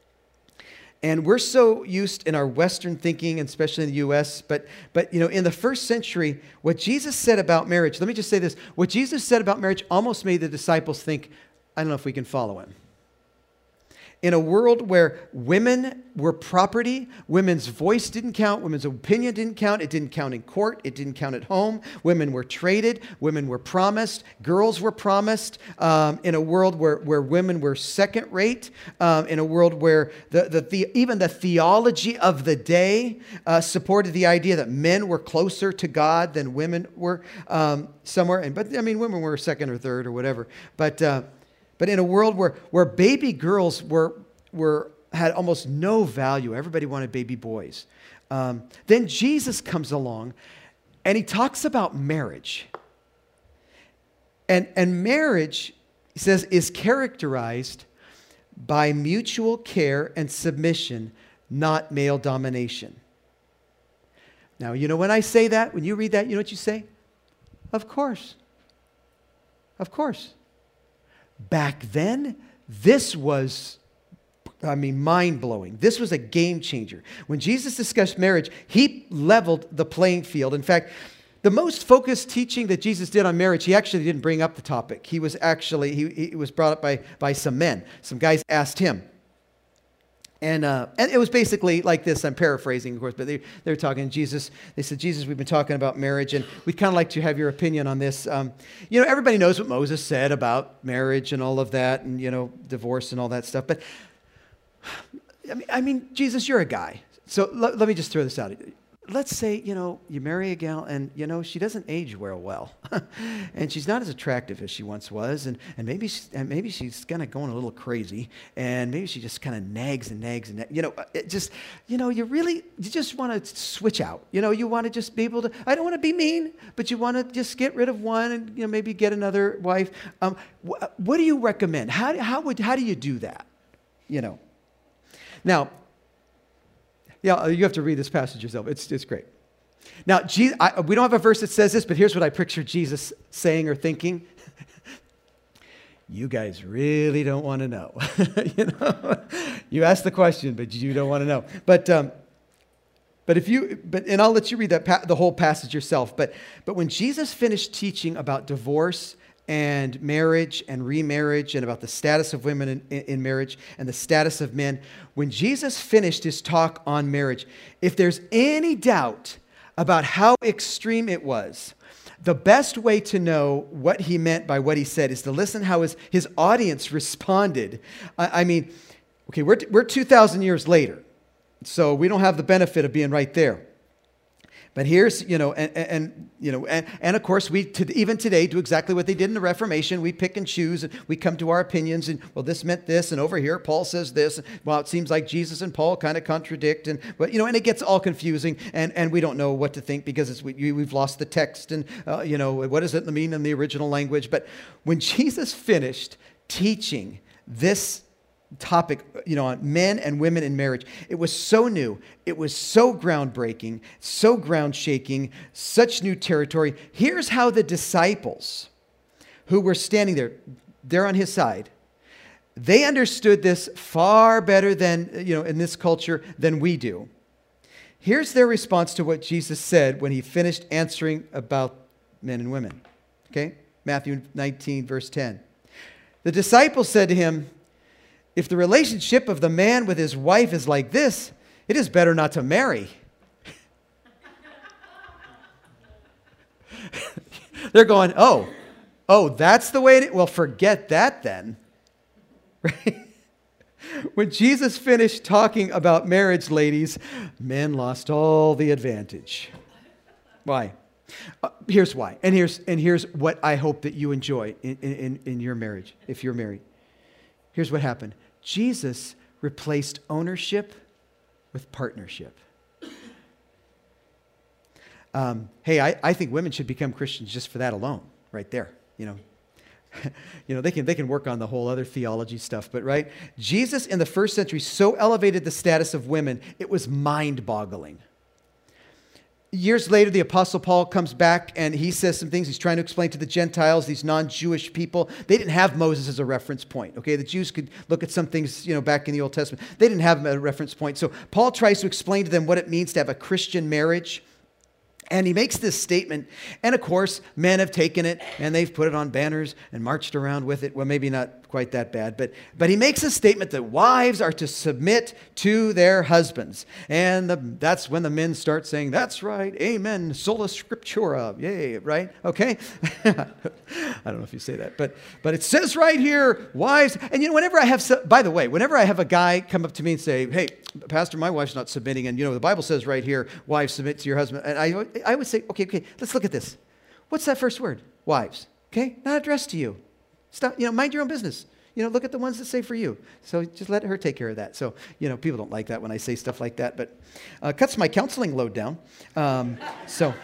And we're so used in our Western thinking, and especially in the U S, but, but, you know, in the first century, what Jesus said about marriage, let me just say this, what Jesus said about marriage almost made the disciples think, I don't know if we can follow him. In a world where women were property, women's voice didn't count, women's opinion didn't count, it didn't count in court, it didn't count at home, women were traded, women were promised, girls were promised, um, in a world where, where women were second rate, um, in a world where the, the, the, even the theology of the day uh, supported the idea that men were closer to God than women were um, somewhere. And But I mean, women were second or third or whatever. But... Uh, But in a world where, where baby girls were, were, had almost no value, everybody wanted baby boys. Um, then Jesus comes along and he talks about marriage. And, and marriage, he says, is characterized by mutual care and submission, not male domination. Now, you know when I say that, when you read that, you know what you say? Of course. Of course. Back then, this was, I mean, mind-blowing. This was a game changer. When Jesus discussed marriage, he leveled the playing field. In fact, the most focused teaching that Jesus did on marriage, he actually didn't bring up the topic. He was actually, he, he was brought up by, by some men. Some guys asked him. And uh, and it was basically like this. I'm paraphrasing, of course, but they, they're talking, Jesus, they said, Jesus, we've been talking about marriage, and we'd kind of like to have your opinion on this. Um, you know, everybody knows what Moses said about marriage and all of that, and, you know, divorce and all that stuff. But, I mean, I mean Jesus, you're a guy. So l- let me just throw this out. Let's say, you know, you marry a gal and, you know, she doesn't age real well. And she's not as attractive as she once was. And, and maybe she's, and maybe she's kind of going a little crazy. And maybe she just kind of nags and nags and, you know, it just, you know, you really, you just want to switch out. You know, you want to just be able to, I don't want to be mean, but you want to just get rid of one and, you know, maybe get another wife. Um, wh- what do you recommend? How, how would, how do you do that? You know, now, yeah, you have to read this passage yourself. It's, it's great. Now, Jesus, I, we don't have a verse that says this, but here's what I picture Jesus saying or thinking. You guys really don't want to know. You know, you asked the question, but you don't want to know. But um, but if you, but and I'll let you read that pa- the whole passage yourself. But but when Jesus finished teaching about divorce and marriage and remarriage and about the status of women in, in, in marriage and the status of men, when Jesus finished his talk on marriage, if there's any doubt about how extreme it was, the best way to know what he meant by what he said is to listen how his, his audience responded. I, I mean, okay, we're, we're two thousand years later, so we don't have the benefit of being right there. But here's, you know, and, and you know, and, and of course, we to, even today do exactly what they did in the Reformation. We pick and choose, and we come to our opinions, and well, this meant this, and over here, Paul says this. Well, it seems like Jesus and Paul kind of contradict, and but you know, and it gets all confusing, and, and we don't know what to think because it's, we, we've lost the text, and uh, you know, what does it mean in the original language? But when Jesus finished teaching this topic, you know, on men and women in marriage, it was so new, it was so groundbreaking, so ground shaking, such new territory. Here's how the disciples who were standing there, they're on his side, they understood this far better than, you know, in this culture than we do. Here's their response to what Jesus said when he finished answering about men and women. Okay? Matthew nineteen, verse ten. The disciples said to him, "If the relationship of the man with his wife is like this, it is better not to marry." They're going, oh, oh, that's the way it is? Well, forget that then. Right? When Jesus finished talking about marriage, ladies, men lost all the advantage. Why? Uh, here's why. And here's, and here's what I hope that you enjoy in, in, in your marriage, if you're married. Here's what happened. Jesus replaced ownership with partnership. Um, hey, I, I think women should become Christians just for that alone, right there. You know, you know they can they can work on the whole other theology stuff, but right, Jesus in the first century so elevated the status of women, it was mind-boggling. Years later, the Apostle Paul comes back and he says some things. He's trying to explain to the Gentiles, these non-Jewish people. They didn't have Moses as a reference point, okay? The Jews could look at some things, you know, back in the Old Testament. They didn't have him as a reference point. So Paul tries to explain to them what it means to have a Christian marriage. And he makes this statement, and of course, men have taken it, and they've put it on banners and marched around with it. Well, maybe not quite that bad, but, but he makes a statement that wives are to submit to their husbands. And the, that's when the men start saying, that's right, amen, sola scriptura, yay, right? Okay? I don't know if you say that, but, but it says right here, wives, and you know, whenever I have, by the way, whenever I have a guy come up to me and say, hey, Pastor, my wife's not submitting, and you know, the Bible says right here, wives, submit to your husband, and I I would say, okay, okay, let's look at this. What's that first word? Wives. Okay? Not addressed to you. Stop, you know, mind your own business. You know, look at the ones that say for you. So just let her take care of that. So, you know, people don't like that when I say stuff like that, but uh, cuts my counseling load down. Um, so,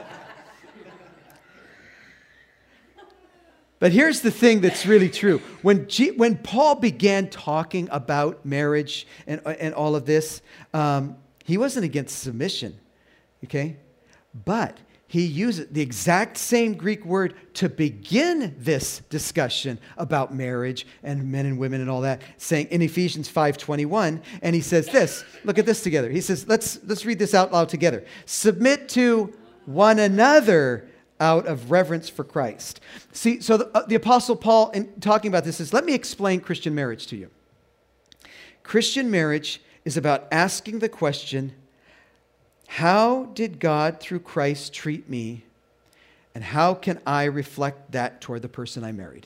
but here's the thing that's really true. When G- when Paul began talking about marriage and and all of this, um, he wasn't against submission. Okay? But he used the exact same Greek word to begin this discussion about marriage and men and women and all that, saying in Ephesians five twenty-one, and he says this, look at this together. He says, let's, let's read this out loud together. Submit to one another out of reverence for Christ. See, so the, uh, the Apostle Paul, in talking about this, says, let me explain Christian marriage to you. Christian marriage is about asking the question, how did God, through Christ, treat me? And how can I reflect that toward the person I married?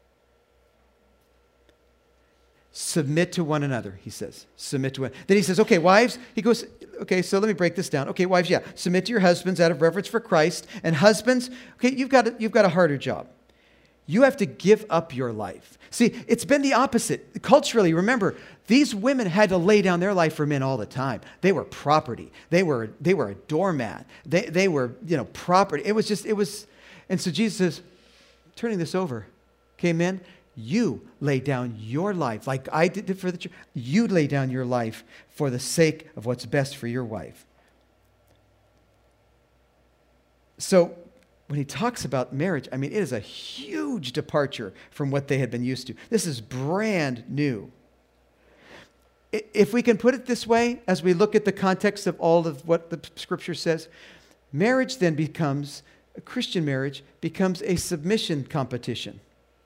Submit to one another, he says. Submit to one. Then he says, okay, wives, he goes, okay, so let me break this down. Okay, wives, yeah, submit to your husbands out of reverence for Christ. And husbands, okay, you've got a, you've got a harder job. You have to give up your life. See, it's been the opposite. Culturally, remember, these women had to lay down their life for men all the time. They were property. They were, they were a doormat. They, they were, you know, property. It was just, it was, and so Jesus says, turning this over, okay, men, you lay down your life like I did for the church. You lay down your life for the sake of what's best for your wife. So, when he talks about marriage, I mean, it is a huge departure from what they had been used to. This is brand new. If we can put it this way, as we look at the context of all of what the Scripture says, marriage then becomes, a Christian marriage becomes a submission competition.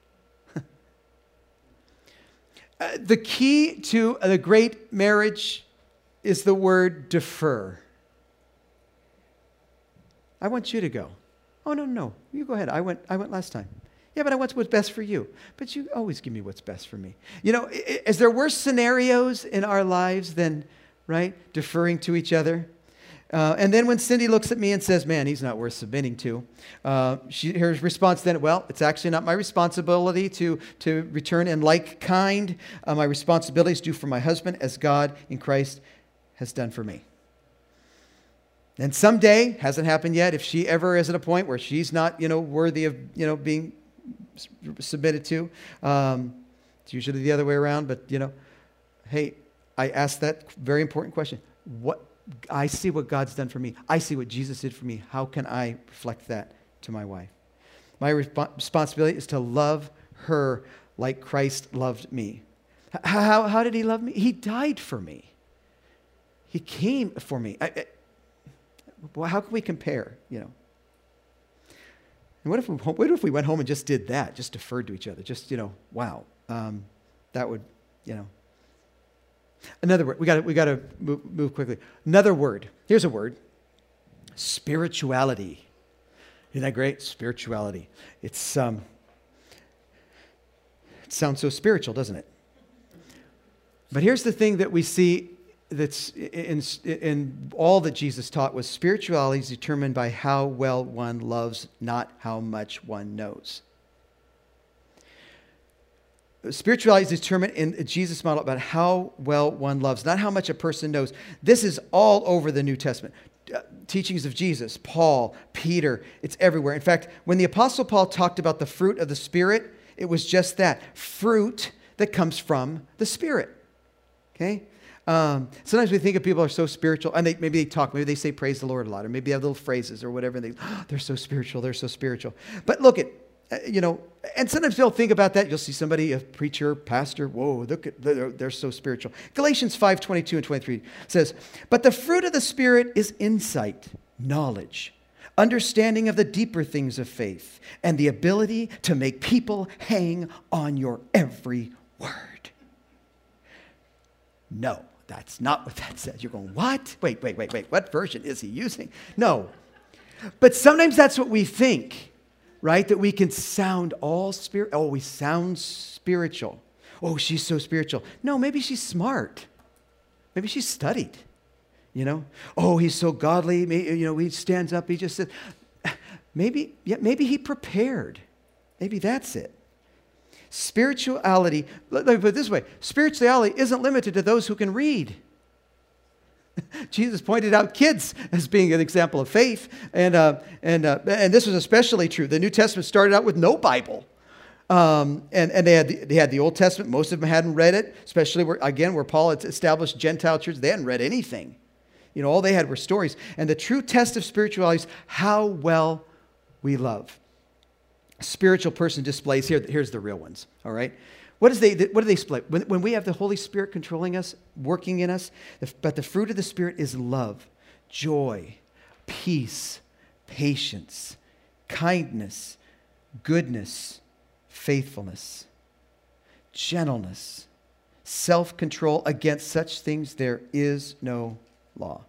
uh, the key to the great marriage is the word defer. I want you to go. Oh, no, no, you go ahead. I went, I went last time. Yeah, but I want what's best for you. But you always give me what's best for me. You know, is there worse scenarios in our lives than, right, deferring to each other? Uh, and then when Cindy looks at me and says, man, he's not worth submitting to, uh, she, her response then, well, it's actually not my responsibility to, to return in like kind. Uh, my responsibility is due for my husband as God in Christ has done for me. And someday, hasn't happened yet, if she ever is at a point where she's not, you know, worthy of, you know, being submitted to, um, it's usually the other way around, but, you know, hey, I asked that very important question. What? I see what God's done for me. I see what Jesus did for me. How can I reflect that to my wife? My resp- responsibility is to love her like Christ loved me. How, how did he love me? He died for me. He came for me. I, I, well, how can we compare, you know? And what if, we, what if we went home and just did that, just deferred to each other? Just, you know, wow. Um, that would, you know. Another word. We got we got to move, move quickly. Another word. Here's a word. Spirituality. Isn't that great? Spirituality. It's um. It sounds so spiritual, doesn't it? But here's the thing that we see that's in in all that Jesus taught was spirituality is determined by how well one loves, not how much one knows. Spirituality is determined in Jesus' model about how well one loves, not how much a person knows. This is all over the New Testament. Uh, teachings of Jesus, Paul, Peter, it's everywhere. In fact, when the Apostle Paul talked about the fruit of the Spirit, it was just that, fruit that comes from the Spirit. Okay? Um, sometimes we think of people are so spiritual, and they, maybe they talk, maybe they say praise the Lord a lot, or maybe they have little phrases or whatever, and they, oh, they're so spiritual, they're so spiritual. But look at, you know, and sometimes they'll think about that. You'll see somebody, a preacher, pastor, whoa, look at, they're, they're so spiritual. Galatians five twenty-two and twenty-three says, but the fruit of the Spirit is insight, knowledge, understanding of the deeper things of faith, and the ability to make people hang on your every word. No, that's not what that says. You're going, what? Wait, wait, wait, wait. What version is he using? No. But sometimes that's what we think. Right? That we can sound all spirit. Oh, we sound spiritual. Oh, she's so spiritual. No, maybe she's smart. Maybe she's studied. You know? Oh, he's so godly. You know, he stands up. He just says, maybe, yeah, maybe he prepared. Maybe that's it. Spirituality, let me put it this way. Spirituality isn't limited to those who can read. Jesus pointed out kids as being an example of faith, and uh, and uh, and this was especially true. The New Testament started out with no Bible, um, and and they had the, they had the Old Testament. Most of them hadn't read it, especially where again where Paul had established Gentile churches. They hadn't read anything. You know, all they had were stories. And the true test of spirituality is how well we love. A spiritual person displays here. Here's the real ones. All right. What, is they, what do they display? When, when we have the Holy Spirit controlling us, working in us, but the fruit of the Spirit is love, joy, peace, patience, kindness, goodness, faithfulness, gentleness, self-control. Against such things there is no law.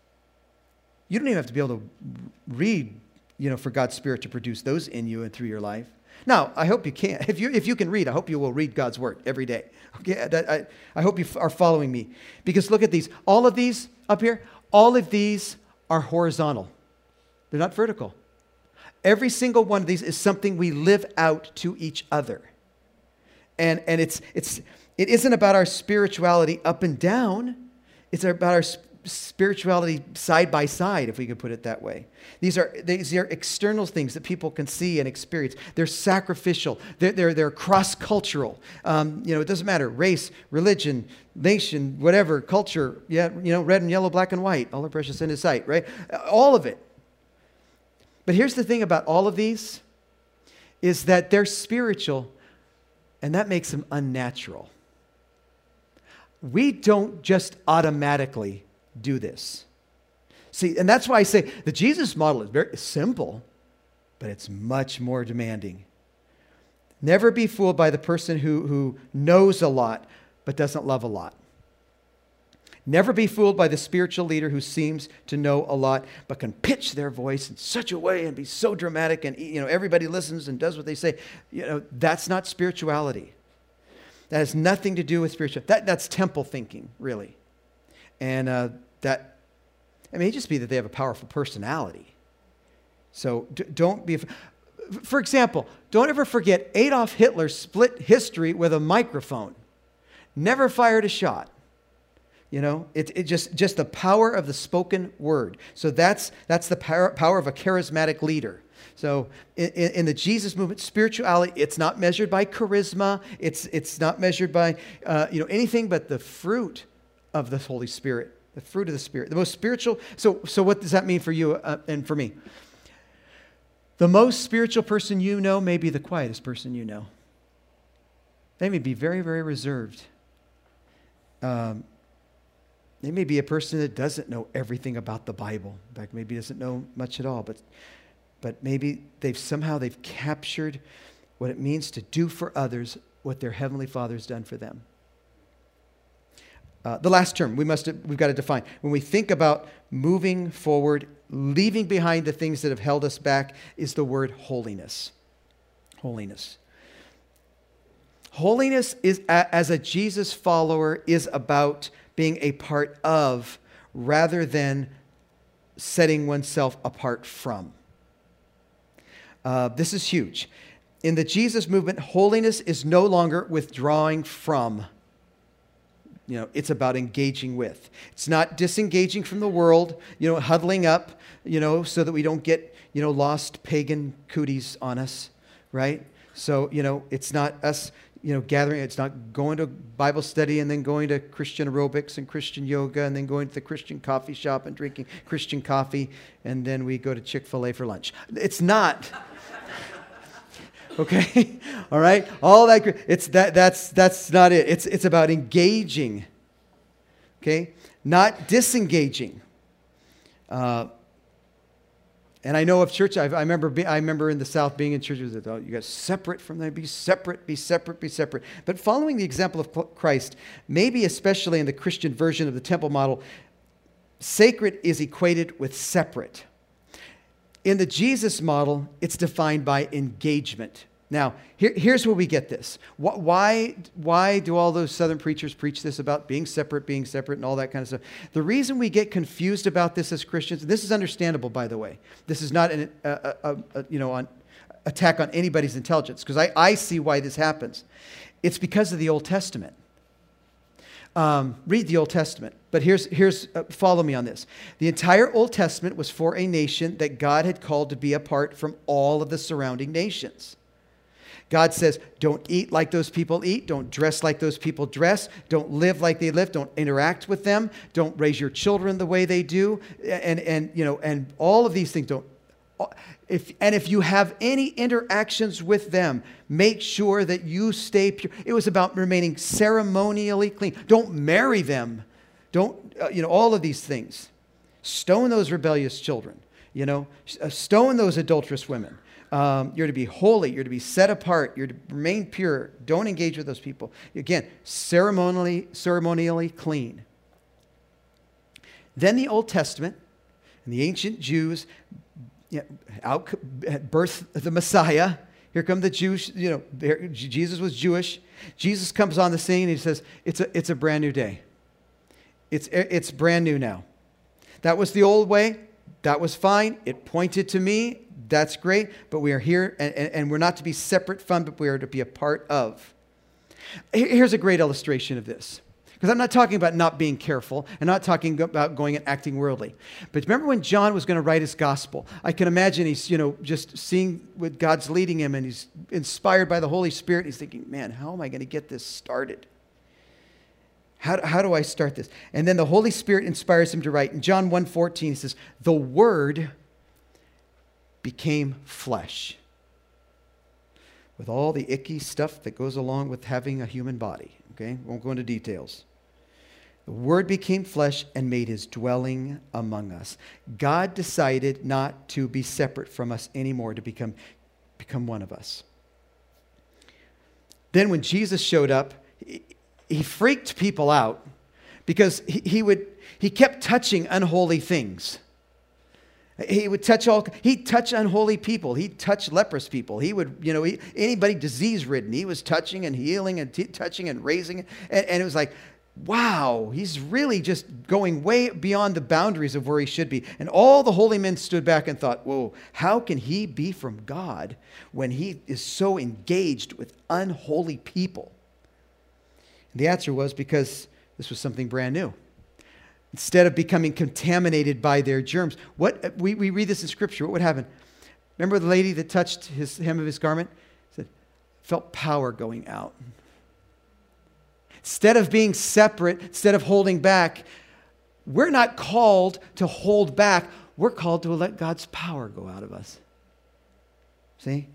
You don't even have to be able to read, you know, for God's Spirit to produce those in you and through your life. Now, I hope you can. If you if you can read, I hope you will read God's Word every day. Okay, I, I hope you are following me. Because look at these. All of these up here, all of these are horizontal. They're not vertical. Every single one of these is something we live out to each other. And, and it's, it's, it isn't about our spirituality up and down. It's about our spirituality side by side, if we could put it that way. These are these are external things that people can see and experience. They're sacrificial. They're they're, they're cross-cultural. Um, you know, it doesn't matter race, religion, nation, whatever culture. Yeah, you know, red and yellow, black and white. All are precious in His sight, right? All of it. But here's the thing about all of these, is that they're spiritual, and that makes them unnatural. We don't just automatically do this. See, and that's why I say the Jesus model is very simple, but it's much more demanding. Never be fooled by the person who, who knows a lot but doesn't love a lot. Never be fooled by the spiritual leader who seems to know a lot, but can pitch their voice in such a way and be so dramatic, and you know everybody listens and does what they say. You know, that's not spirituality. That has nothing to do with spiritual. That, that's temple thinking, really. And uh, that, it may just be that they have a powerful personality. So d- don't be, for example, don't ever forget Adolf Hitler split history with a microphone. Never fired a shot. You know, it, it just, just the power of the spoken word. So that's, that's the power, power of a charismatic leader. So in, in the Jesus movement, spirituality, it's not measured by charisma. It's, it's not measured by, uh, you know, anything but the fruit of the Holy Spirit, the fruit of the Spirit. The most spiritual. So, so what does that mean for you uh, and for me? The most spiritual person you know may be the quietest person you know. They may be very, very reserved. Um, they may be a person that doesn't know everything about the Bible. In fact, maybe doesn't know much at all, but But maybe they've somehow they've captured what it means to do for others what their Heavenly Father's done for them. Uh, the last term we must we've got to define. When we think about moving forward, leaving behind the things that have held us back, is the word holiness. Holiness. Holiness is, as a Jesus follower, is about being a part of rather than setting oneself apart from. Uh, this is huge. In the Jesus movement, holiness is no longer withdrawing from. You know, it's about engaging with. It's not disengaging from the world, you know, huddling up, you know, so that we don't get, you know, lost pagan cooties on us, right? So, you know, it's not us, you know, gathering. It's not going to Bible study and then going to Christian aerobics and Christian yoga and then going to the Christian coffee shop and drinking Christian coffee and then we go to Chick-fil-A for lunch. It's not. Okay? All right? All that, it's that, that's, that's not it. It's, it's about engaging. Okay? Not disengaging. Uh, and I know of church, I've, I remember be, I remember in the South being in churches that, oh, you got separate from them, be separate, be separate, be separate. But following the example of Christ, maybe especially in the Christian version of the temple model, sacred is equated with separate. In the Jesus model, it's defined by engagement. Now, here, here's where we get this. Why, why do all those Southern preachers preach this about being separate, being separate, and all that kind of stuff? The reason we get confused about this as Christians, and this is understandable, by the way. This is not an a, a, a, you know, an attack on anybody's intelligence, because I, I see why this happens. It's because of the Old Testament. Um, read the Old Testament. But here's, here's uh, follow me on this. The entire Old Testament was for a nation that God had called to be apart from all of the surrounding nations. God says, don't eat like those people eat. Don't dress like those people dress. Don't live like they live. Don't interact with them. Don't raise your children the way they do. And, and you know, and all of these things don't. If, and if you have any interactions with them, make sure that you stay pure. It was about remaining ceremonially clean. Don't marry them. Don't, uh, you know, all of these things. Stone those rebellious children. You know, stone those adulterous women. Um, you're to be holy. You're to be set apart. You're to remain pure. Don't engage with those people. Again, ceremonially, ceremonially clean. Then the Old Testament and the ancient Jews, you know, out, birth the Messiah. Here come the Jews. You know, Jesus was Jewish. Jesus comes on the scene and he says, "It's a it's a brand new day. It's it's brand new now. That was the old way. That was fine. It pointed to me. That's great, but we are here, and, and, and we're not to be separate from, but we are to be a part of." Here's a great illustration of this. Because I'm not talking about not being careful. I'm not talking about going and acting worldly. But remember when John was going to write his gospel? I can imagine he's, you know, just seeing what God's leading him, and he's inspired by the Holy Spirit. He's thinking, man, how am I going to get this started? How, how do I start this? And then the Holy Spirit inspires him to write. In John one fourteen, he says, the Word became flesh, with all the icky stuff that goes along with having a human body. Okay, won't go into details. The Word became flesh and made his dwelling among us. God decided not to be separate from us anymore, to become, become one of us. Then when Jesus showed up, he, he freaked people out because he, he would he kept touching unholy things. He would touch all, he'd touch unholy people. He'd touch leprous people. He would, you know, he, anybody disease-ridden, he was touching and healing and t- touching and raising. And, and it was like, wow, he's really just going way beyond the boundaries of where he should be. And all the holy men stood back and thought, whoa, how can he be from God when he is so engaged with unholy people? And the answer was because this was something brand new. Instead of becoming contaminated by their germs. What we, we read this in Scripture. What would happen? Remember the lady that touched his hem of his garment? Said, felt power going out. Instead of being separate, instead of holding back, we're not called to hold back. We're called to let God's power go out of us. See?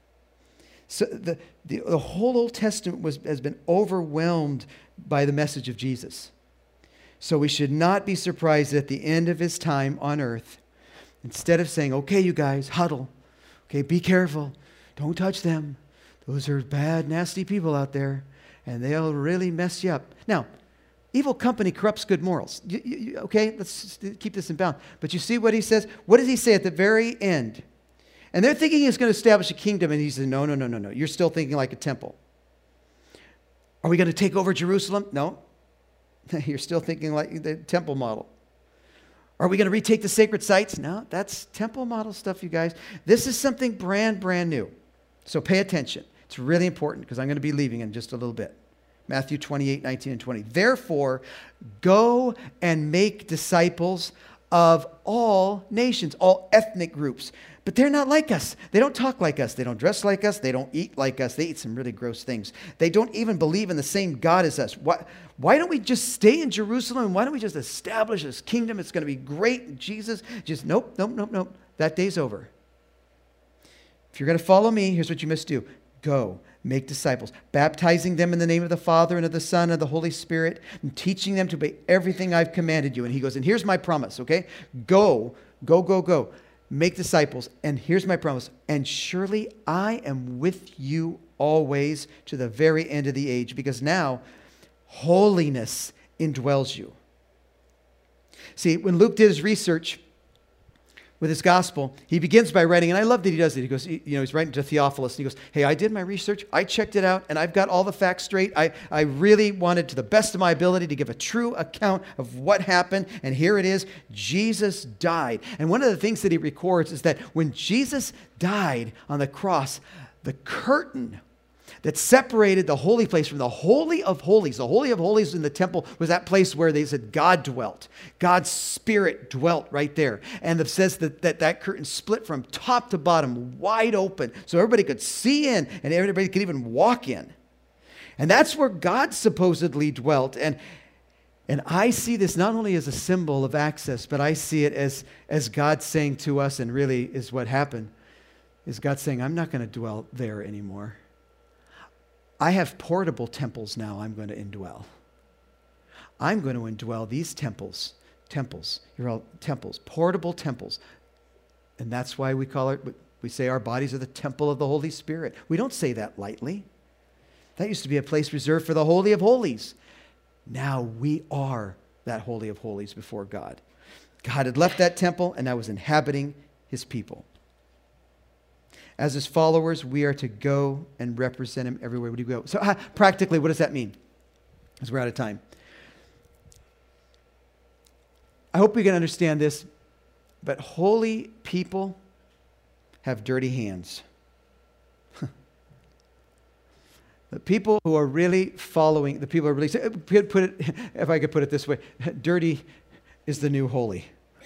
So the, the, the whole Old Testament was, has been overwhelmed by the message of Jesus. So we should not be surprised at the end of his time on earth, instead of saying, okay, you guys, huddle. Okay, be careful. Don't touch them. Those are bad, nasty people out there, and they'll really mess you up. Now, evil company corrupts good morals. You, you, okay, let's keep this in bound. But you see what he says? What does he say at the very end? And they're thinking he's going to establish a kingdom, and he says, no, no, no, no, no. You're still thinking like a temple. Are we going to take over Jerusalem? No. You're still thinking like the temple model. Are we going to retake the sacred sites? No, that's temple model stuff, you guys. This is something brand, brand new. So pay attention. It's really important because I'm going to be leaving in just a little bit. Matthew twenty-eight, nineteen, and twenty. Therefore, go and make disciples of all nations, all ethnic groups. But they're not like us. They don't talk like us. They don't dress like us. They don't eat like us. They eat some really gross things. They don't even believe in the same God as us. Why, why don't we just stay in Jerusalem? Why don't we just establish this kingdom? It's going to be great. Jesus, just nope, nope, nope, nope. That day's over. If you're going to follow me, here's what you must do. Go, make disciples, baptizing them in the name of the Father and of the Son and of the Holy Spirit, and teaching them to obey everything I've commanded you. And he goes, and here's my promise, okay? Go, go, go, go. Make disciples, and here's my promise. And surely I am with you always to the very end of the age, because now holiness indwells you. See, when Luke did his research with his gospel, he begins by writing, and I love that he does it. He goes, you know, he's writing to Theophilus, and he goes, hey, I did my research, I checked it out, and I've got all the facts straight. I, I really wanted, to the best of my ability, to give a true account of what happened, and here it is. Jesus died. And one of the things that he records is that when Jesus died on the cross, the curtain that separated the holy place from the Holy of Holies. The Holy of Holies in the temple was that place where they said God dwelt. God's Spirit dwelt right there. And it says that that, that curtain split from top to bottom, wide open, so everybody could see in and everybody could even walk in. And that's where God supposedly dwelt. And, and I see this not only as a symbol of access, but I see it as, as God saying to us, and really is what happened, is God saying, I'm not going to dwell there anymore. I have portable temples now I'm going to indwell. I'm going to indwell these temples. Temples. You're all temples. Portable temples. And that's why we call it, we say our bodies are the temple of the Holy Spirit. We don't say that lightly. That used to be a place reserved for the Holy of Holies. Now we are that Holy of Holies before God. God had left that temple and now was inhabiting his people. As his followers, we are to go and represent him everywhere we go. So uh, practically, what does that mean? Because we're out of time. I hope we can understand this, but holy people have dirty hands. The people who are really following, the people who are really, put it, if I could put it this way, dirty is the new holy.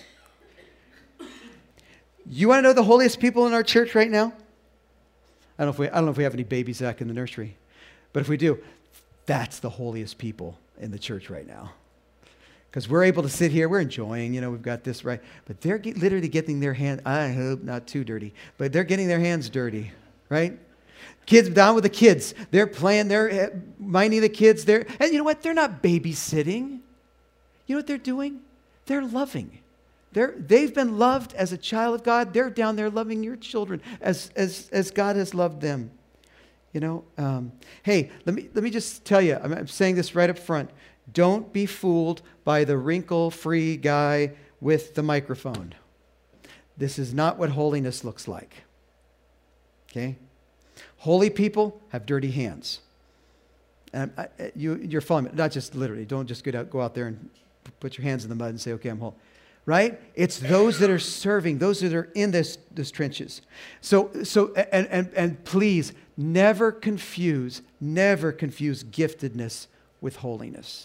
You want to know the holiest people in our church right now? I don't know if we, I don't know if we have any babies back in the nursery, but if we do, that's the holiest people in the church right now. Because we're able to sit here, we're enjoying, you know, we've got this right, but they're get, literally getting their hands, I hope not too dirty, but they're getting their hands dirty, right? Kids, down with the kids. They're playing, they're minding the kids. They're, and you know what? They're not babysitting. You know what they're doing? They're loving. They're, they've been loved as a child of God. They're down there loving your children as, as, as God has loved them. You know, um, hey, let me, let me just tell you, I'm, I'm saying this right up front. Don't be fooled by the wrinkle-free guy with the microphone. This is not what holiness looks like. Okay? Holy people have dirty hands. And I, you, you're following me. Not just literally. Don't just get out, go out there and put your hands in the mud and say, okay, I'm whole. Right? It's those that are serving, those that are in this, this trenches. So, so and, and, and please, never confuse, never confuse giftedness with holiness.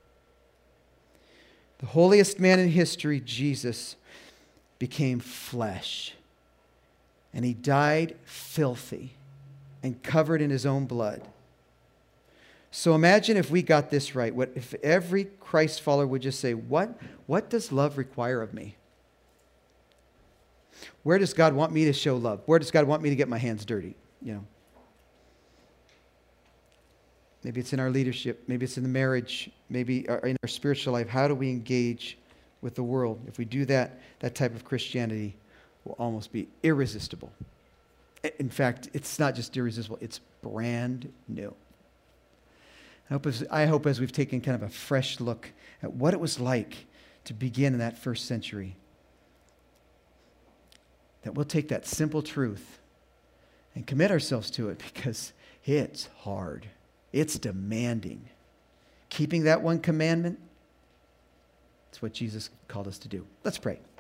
The holiest man in history, Jesus, became flesh. And he died filthy and covered in his own blood. So imagine if we got this right. What if every Christ follower would just say, what, what does love require of me? Where does God want me to show love? Where does God want me to get my hands dirty? You know. Maybe it's in our leadership. Maybe it's in the marriage. Maybe in our spiritual life. How do we engage with the world? If we do that, that type of Christianity will almost be irresistible. In fact, it's not just irresistible. It's brand new. I hope, as, I hope as we've taken kind of a fresh look at what it was like to begin in that first century, that we'll take that simple truth and commit ourselves to it, because it's hard. It's demanding. Keeping that one commandment, it's what Jesus called us to do. Let's pray.